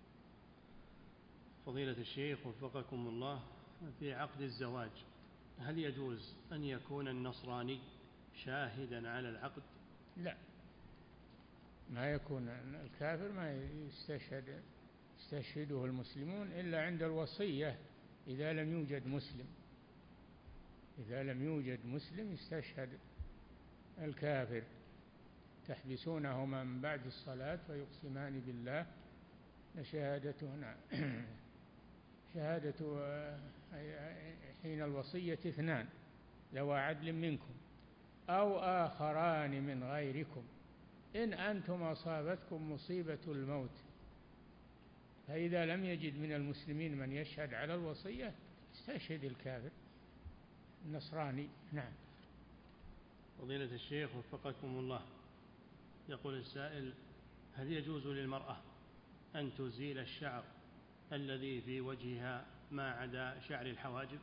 فضيلة الشيخ وفقكم الله، في عقد الزواج هل يجوز أن يكون النصراني شاهدا على العقد؟ لا، ما يكون الكافر ما يستشهد يستشهده المسلمون إلا عند الوصية إذا لم يوجد مسلم، إذا لم يوجد مسلم يستشهد الكافر، تحبسونهما من بعد الصلاة فيقسمان بالله لشهادتنا شهادة حين الوصية اثنان ذوى عدل منكم أو آخران من غيركم إن أنتم أصابتكم مصيبة الموت، فإذا لم يجد من المسلمين من يشهد على الوصية استشهد الكافر النصراني. نعم. فضيلة الشيخ وفقكم الله، يقول السائل: هل يجوز للمرأة أن تزيل الشعر الذي في وجهها ما عدا شعر الحواجب؟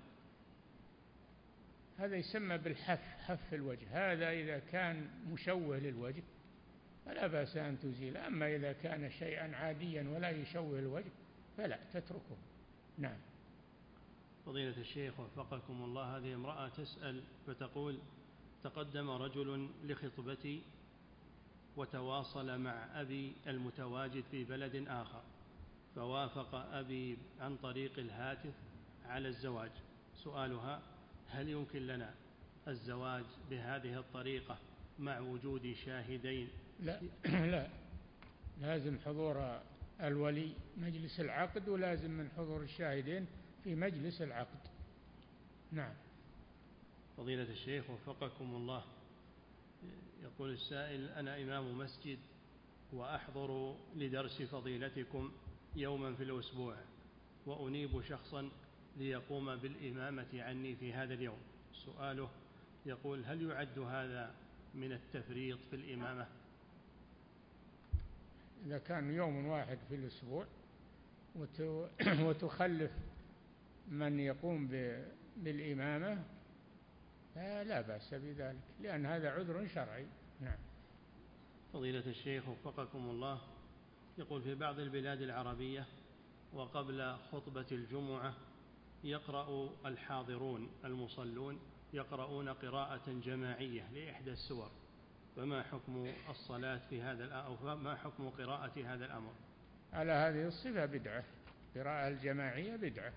هذا يسمى بالحف، حف الوجه، هذا إذا كان مشوه للوجه فلا بأس أن تزيل، أما إذا كان شيئا عاديا ولا يشوه الوجه فلا تتركه. نعم. فضيلة الشيخ وفقكم الله، هذه امرأة تسأل فتقول: تقدم رجل لخطبتي وتواصل مع أبي المتواجد في بلد آخر فوافق أبي عن طريق الهاتف على الزواج. سؤالها: هل يمكن لنا الزواج بهذه الطريقة مع وجود شاهدين؟ لا لا، لازم حضور الولي مجلس العقد، ولازم من حضور الشاهدين في مجلس العقد. نعم. فضيلة الشيخ وفقكم الله، يقول السائل: أنا إمام مسجد وأحضر لدرس فضيلتكم يوما في الأسبوع، وأنيب شخصا ليقوم بالإمامة عني في هذا اليوم. سؤاله يقول: هل يعد هذا من التفريط في الإمامة؟ إذا كان يوم واحد في الأسبوع وتخلف من يقوم بالإمامة لا بأس بذلك، لأن هذا عذر شرعي. نعم. فضيلة الشيخ وفقكم الله، يقول: في بعض البلاد العربية وقبل خطبة الجمعة يقرأ الحاضرون المصلون يقرؤون قراءة جماعية لإحدى السور، فما حكم الصلاة في هذا أو فما حكم قراءة هذا الأمر؟ على هذه الصفة بدعة، قراءة الجماعية بدعة،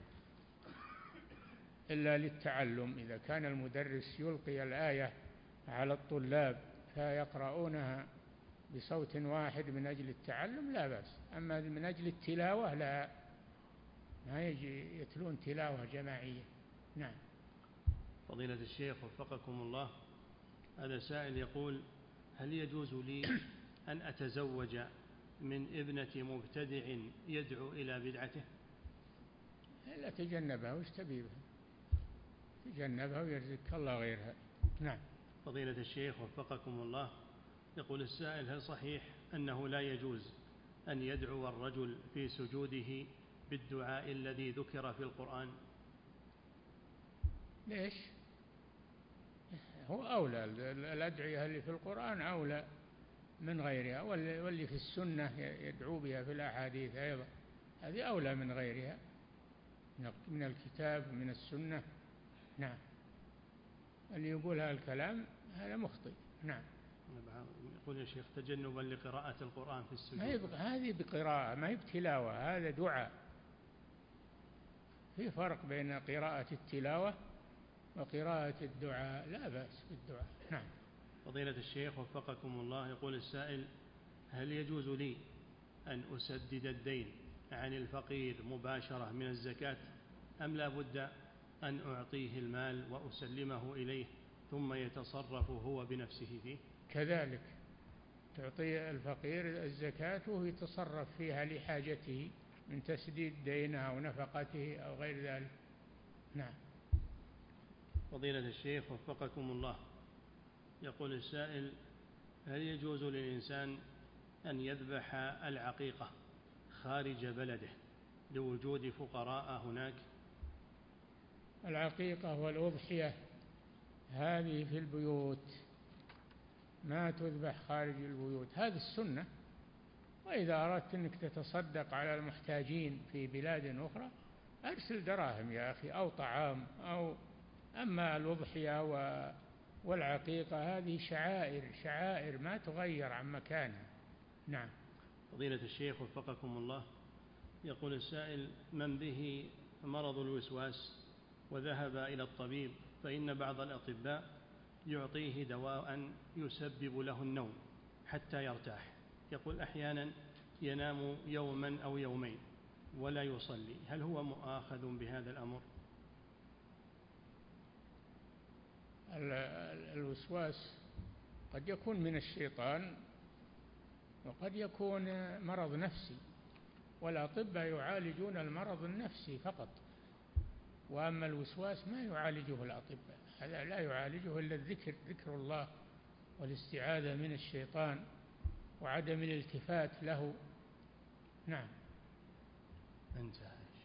إلا للتعلم. إذا كان المدرس يلقي الآية على الطلاب فيقرؤونها بصوت واحد من أجل التعلم لا بأس، أما من أجل التلاوة لا، ما يجي يتلون تلاوة جماعية. نعم. فضيلة الشيخ وفقكم الله، هذا سائل يقول: هل يجوز لي أن أتزوج من ابنة مبتدع يدعو إلى بدعته؟ لا تجنبها، وش تبي بها؟ تجنبها ويرزقك الله غيرها. نعم. فضيلة الشيخ وفقكم الله، يقول السائل: هل صحيح أنه لا يجوز أن يدعو الرجل في سجوده بالدعاء الذي ذكر في القرآن؟ ليش؟ هو أولى، الأدعية اللي في القرآن أولى من غيرها، واللي في السنة يدعو بها في الأحاديث أيضا، هذه أولى من غيرها من الكتاب من السنة. نعم. اللي يقول هذا الكلام هذا مخطئ. نعم. يقول يا شيخ: تجنبا لقراءة القرآن في السجود. هذه بقراءة، ما هي بتلاوة، هذا دعاء. في فرق بين قراءة التلاوة وقراءة الدعاء، لا بأس بالدعاء. نعم. فضيلة الشيخ وفقكم الله، يقول السائل: هل يجوز لي أن أسدد الدين عن الفقير مباشرة من الزكاة، أم لا بد أن أعطيه المال وأسلمه إليه ثم يتصرف هو بنفسه فيه؟ كذلك تعطي الفقير الزكاة وهو يتصرف فيها لحاجته من تسديد دينه أو نفقته أو غير ذلك. نعم. فضيلة الشيخ وفقكم الله، يقول السائل: هل يجوز للإنسان أن يذبح العقيقة خارج بلده لوجود فقراء هناك؟ العقيقة والأضحية هذه في البيوت، ما تذبح خارج البيوت، هذه السنة. وإذا أردت أنك تتصدق على المحتاجين في بلاد أخرى أرسل دراهم يا أخي أو طعام أو أما الأضحية والعقيقة هذه شعائر شعائر ما تغير عن مكانها. نعم. فضيلة الشيخ وفقكم الله، يقول السائل: من به مرض الوسواس وذهب إلى الطبيب، فإن بعض الأطباء يعطيه دواء يسبب له النوم حتى يرتاح. يقول: أحيانا ينام يوما أو يومين ولا يصلي، هل هو مؤاخذ بهذا الأمر؟ الوسواس قد يكون من الشيطان وقد يكون مرض نفسي، والأطباء يعالجون المرض النفسي فقط، وأما الوسواس ما يعالجه الأطباء، هذا لا يعالجه إلا الذكر، ذكر الله والاستعاذة من الشيطان وعدم الالتفات له. نعم. انتهى.